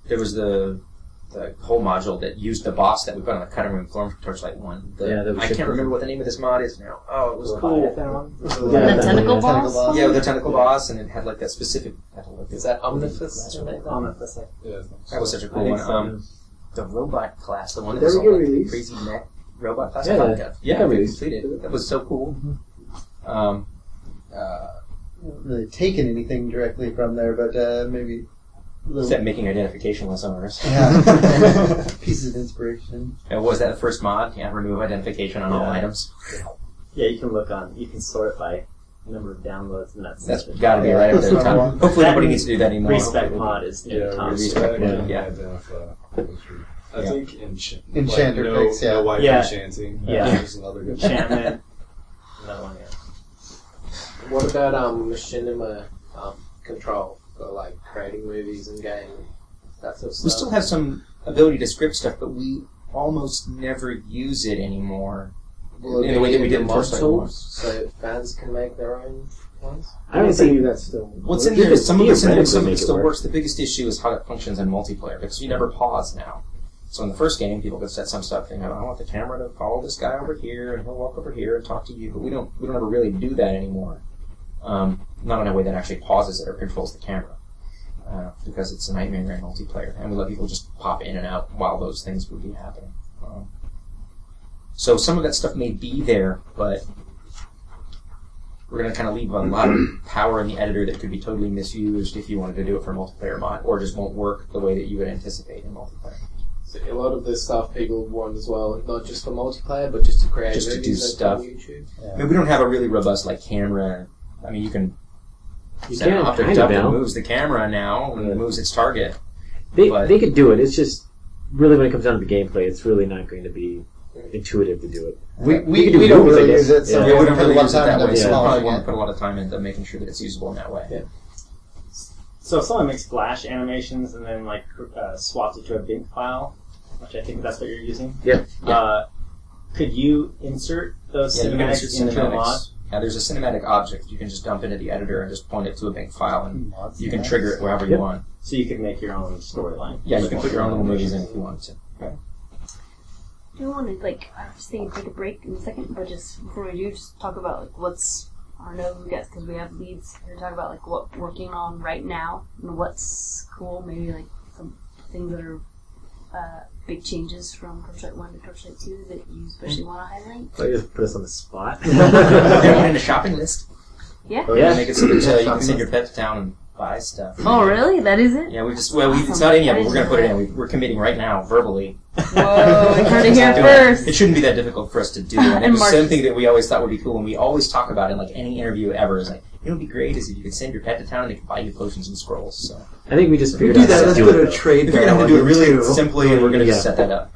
there was the the whole module that used the boss that we put on the cutting room floor from Torchlight One. The, Yeah, that was I can't super remember cool. what the name of this mod is now. Oh, it was cool. The Yeah, tentacle yeah. boss? Yeah, with the tentacle boss, and it had like that specific. Is that Omnifus? or like that? Omnifus, like- Yeah. That was such a I cool think one. so. Um, the robot class, the one that Did was that all get like released? crazy neck robot class. Yeah, I thought yeah. that- It yeah, got we released. completed. That was so cool. Um, uh, haven't really taken anything directly from there, but uh, maybe a little except making identification less onerous. yeah. pieces of inspiration. And was that the first mod? Yeah, remove identification on all Yeah. items. Yeah, you can look on. You can sort it by number of downloads, and that's That's got to be right up there. That's Tom. what I want. Hopefully, That nobody needs to do that anymore. respec mod is Yeah, Tom. respec. respect. Yeah. Yeah, identify. I Yeah. think enchant, Enchanter like, no, picks, yeah. no wife Yeah. enchanting. Yeah. That was another good Enchantment. Another one, yeah. What about um machinima um, control for like creating movies and game, that sort of stuff? We still have some ability to script stuff, but we almost never use it anymore. Will it in the way be that we in did the in mod Torchlight tools, so fans can make their own ones? I don't I see think that's still. What's in You there? could Some of it's in there, theoretically some of make it it still work. works. The biggest issue is how it functions in multiplayer because you never pause now. So in the first game, people could set some stuff. You know, I want the camera to follow this guy over here, and he'll walk over here and talk to you. But we don't. We don't ever really do that anymore. Um, not in a way that actually pauses it or controls the camera, uh, because it's a nightmare in multiplayer, and we let people just pop in and out while those things would be happening. Um, so some of that stuff may be there, but we're going to kind of leave a lot of power in the editor that could be totally misused if you wanted to do it for a multiplayer mod, or just won't work the way that you would anticipate in multiplayer. So a lot of this stuff people want as well, not just for multiplayer, but just to create Just to do movies that stuff. on YouTube. I mean, we don't have a really robust like camera. I mean, you can You set an can, object kind up of that now. moves the camera now and Yeah. moves its target. They, but- they could do it. It's just really when it comes down to the gameplay, it's really not going to be intuitive to do it. We, We we, could do we don't movies, I really guess. use it, so Yeah. Yeah, we we don't don't put a really lot use of it time that into way, so we installing probably want it. to put a lot of time into making sure that it's usable in that way. Yeah. So if someone makes Flash animations and then like uh, swaps it to a big file, which I think that's what you're using. Yeah. Uh, could you insert those Yeah, you can insert cinematics into a mod? cinematics. Yeah, there's a cinematic object that you can just dump into the editor and just point it to a big file, and Mods, you can nice. trigger it wherever you Yep. want. So you could make your own storyline. Yeah, you can put your own little movies in if you wanted to. Do you want to, like, I was thinking take a break in a second, but just before we do, just talk about, like, what's, I don't know, I guess, because we have leads here to talk about, like, what we're working on right now and what's cool, maybe, like, some things that are uh, big changes from Torchlight one to Torchlight two that you especially want to highlight. So you just put us on the spot. We're going to in a shopping list. Yeah? We're Yeah. going to make it so that uh, you can send your pet to town and buy stuff. Oh, really? That is it? Yeah, we just, well, we, it's not in yet, but we're going to put it in. We, we're committing right now, verbally. Whoa, you heard it here Doing it. first. It shouldn't be that difficult for us to do. And And it was Mark- something that we always thought would be cool, and we always talk about in like any interview ever. Is like, you know, what'd be great is if you could send your pet to town and they could buy you potions and scrolls. So I think we just We figured do out that. how to Let's do put it. a though. trade. we figured out how to do it really simply, and we're going to just Yeah. set that up.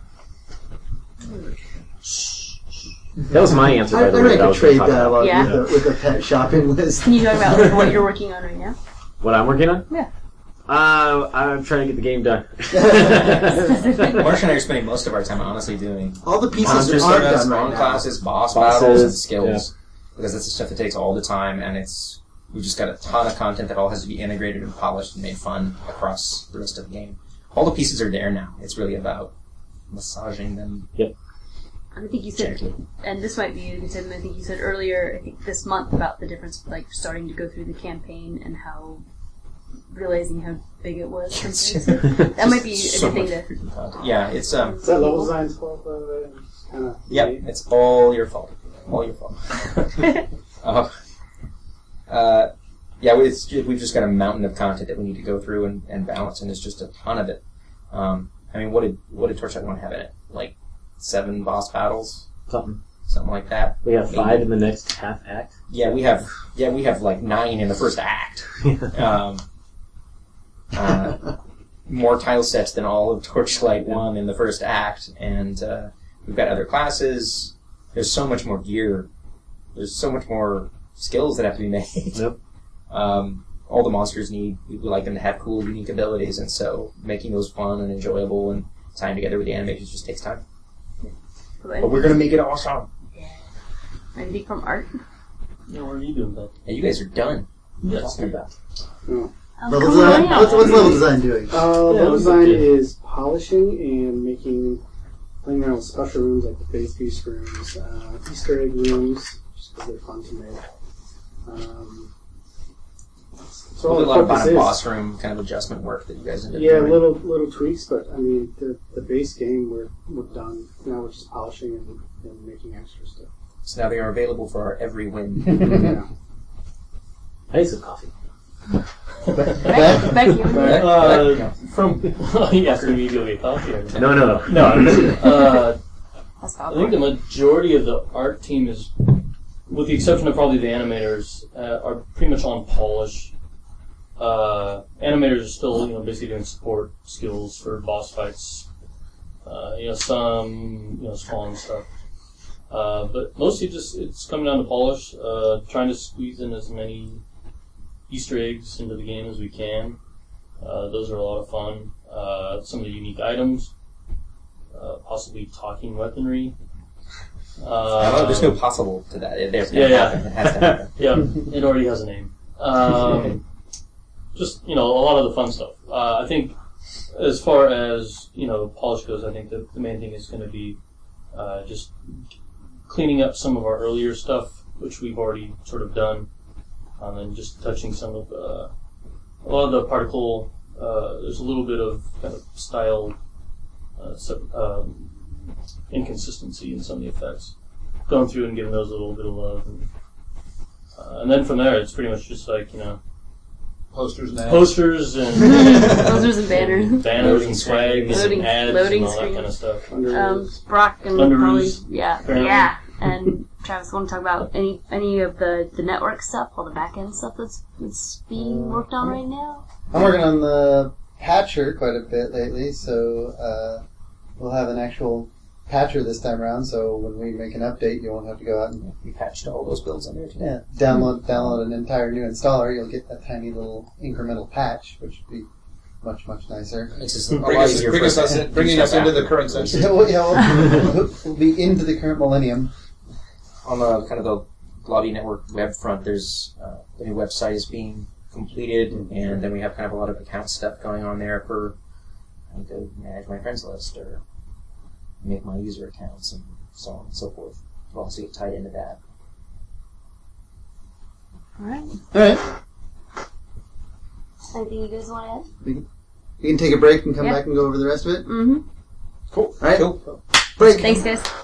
That was my answer, I, by I the way. make that I a was gonna trade talk about. dialogue Yeah. with, a, with a pet shopping list. Can you talk about like, what you're working on right now? What I'm working on? Yeah. Uh, I'm trying to get the game done. Marsh and I are spending most of our time honestly doing All the pieces monster aren't startups, done right spawn now. classes, boss Bosses, battles, and skills. Because that's the stuff that takes all the time, and it's we've just got a ton of content that all has to be integrated and polished and made fun across the rest of the game. All the pieces are there now. It's really about massaging them. I think you said, gently. and this might be you said, I think you said earlier, I think this month about the difference, like starting to go through the campaign and how realizing how big it was. sometimes. That might be a So good thing much to. freaking content. Yeah, it's um. Is that level design's fault, by the way? Kind of. Yep, it's all your fault. All your fault. uh, uh, yeah, we- it's, we've just got a mountain of content that we need to go through and, and balance, and there's just a ton of it. Um, I mean, what did what did Torchlight one have in it? Like seven boss battles, Something. something like that. We have five in the next half act. Yeah, we have yeah we have like nine in the first act. Um, uh, more tile sets than all of Torchlight one in the first act, and uh, we've got other classes. There's so much more gear. There's so much more skills that have to be made. Yep. Um, all the monsters need, we would like them to have cool, unique abilities, and so making those fun and enjoyable and tying together with the animations just takes time. But we're going to make it awesome. Anything from art? Yeah, what are you doing, bud? And you guys are done. Yes. Talking about. Level cool, design. yeah. What's, what's level design doing? Uh, Yeah, level it's design okay. is polishing and making, playing around with special rooms like the Phase Feast rooms, uh, Easter egg rooms, just because they're fun to make. Um, so all Probably a the lot of focus bottom is- boss room kind of adjustment work that you guys ended up Yeah, doing. little little tweaks, but I mean the the base game we're we're done now. We're just polishing and, and making extra stuff. So now they are available for our every win. Yeah. I need some coffee. Back, back you. Uh, from you asking me to go get coffee? Or No, no. no. I'm just, uh, That's I think the majority of the art team is, with the exception of probably the animators, uh, are pretty much on polish. Uh, animators are still, you know, basically doing support skills for boss fights. Uh, you know, some, you know, spawn stuff. Uh, but mostly just, it's coming down to polish, uh, trying to squeeze in as many Easter eggs into the game as we can. Uh, those are a lot of fun. Uh, some of the unique items, uh, possibly talking weaponry. Uh, Oh, there's no possible to that. It, there's yeah, gonna yeah. happen. It has to happen. Yeah, it already has a name. Um, just, you know, a lot of the fun stuff. Uh, I think as far as, you know, polish goes, I think the, the main thing is going to be uh, just cleaning up some of our earlier stuff, which we've already sort of done, um, and just touching some of uh, a lot of the particle. Uh, there's a little bit of kind of style uh, sub, um, inconsistency in some of the effects. Going through and giving those a little bit of love. And, uh, and then from there, it's pretty much just like, you know, Posters and ads. posters and Posters and banners. banners Loading and swag and Loading- ads loading and all screens. that kind of stuff. Um, Brock and Underoos, probably, yeah, apparently. yeah, and Travis want to talk about any any of the, the network stuff, all the back end stuff that's, that's being worked on right now. I'm working on the patcher quite a bit lately, so uh, we'll have an actual patcher this time around. So when we make an update, you won't have to go out and We patched all those builds in there today. yeah, download download an entire new installer. You'll get that tiny little incremental patch, which would be much much nicer. It's just a Bring lot us, easier bring for us, us to in, bringing do us stuff into the after. current century. Yeah, well, yeah, we'll, we'll be into the current millennium. On the kind of the Lobby Network web front, there's uh, the new website is being completed, and then we have kind of a lot of account stuff going on there for I to manage my friends list or make my user accounts and so on and so forth. We'll also get tied into that. Alright. All right, Anything you guys want to add? we can, we can take a break and come Yeah. back and go over the rest of it. Mm-hmm. Cool. All right, Cool. break. Thanks, guys.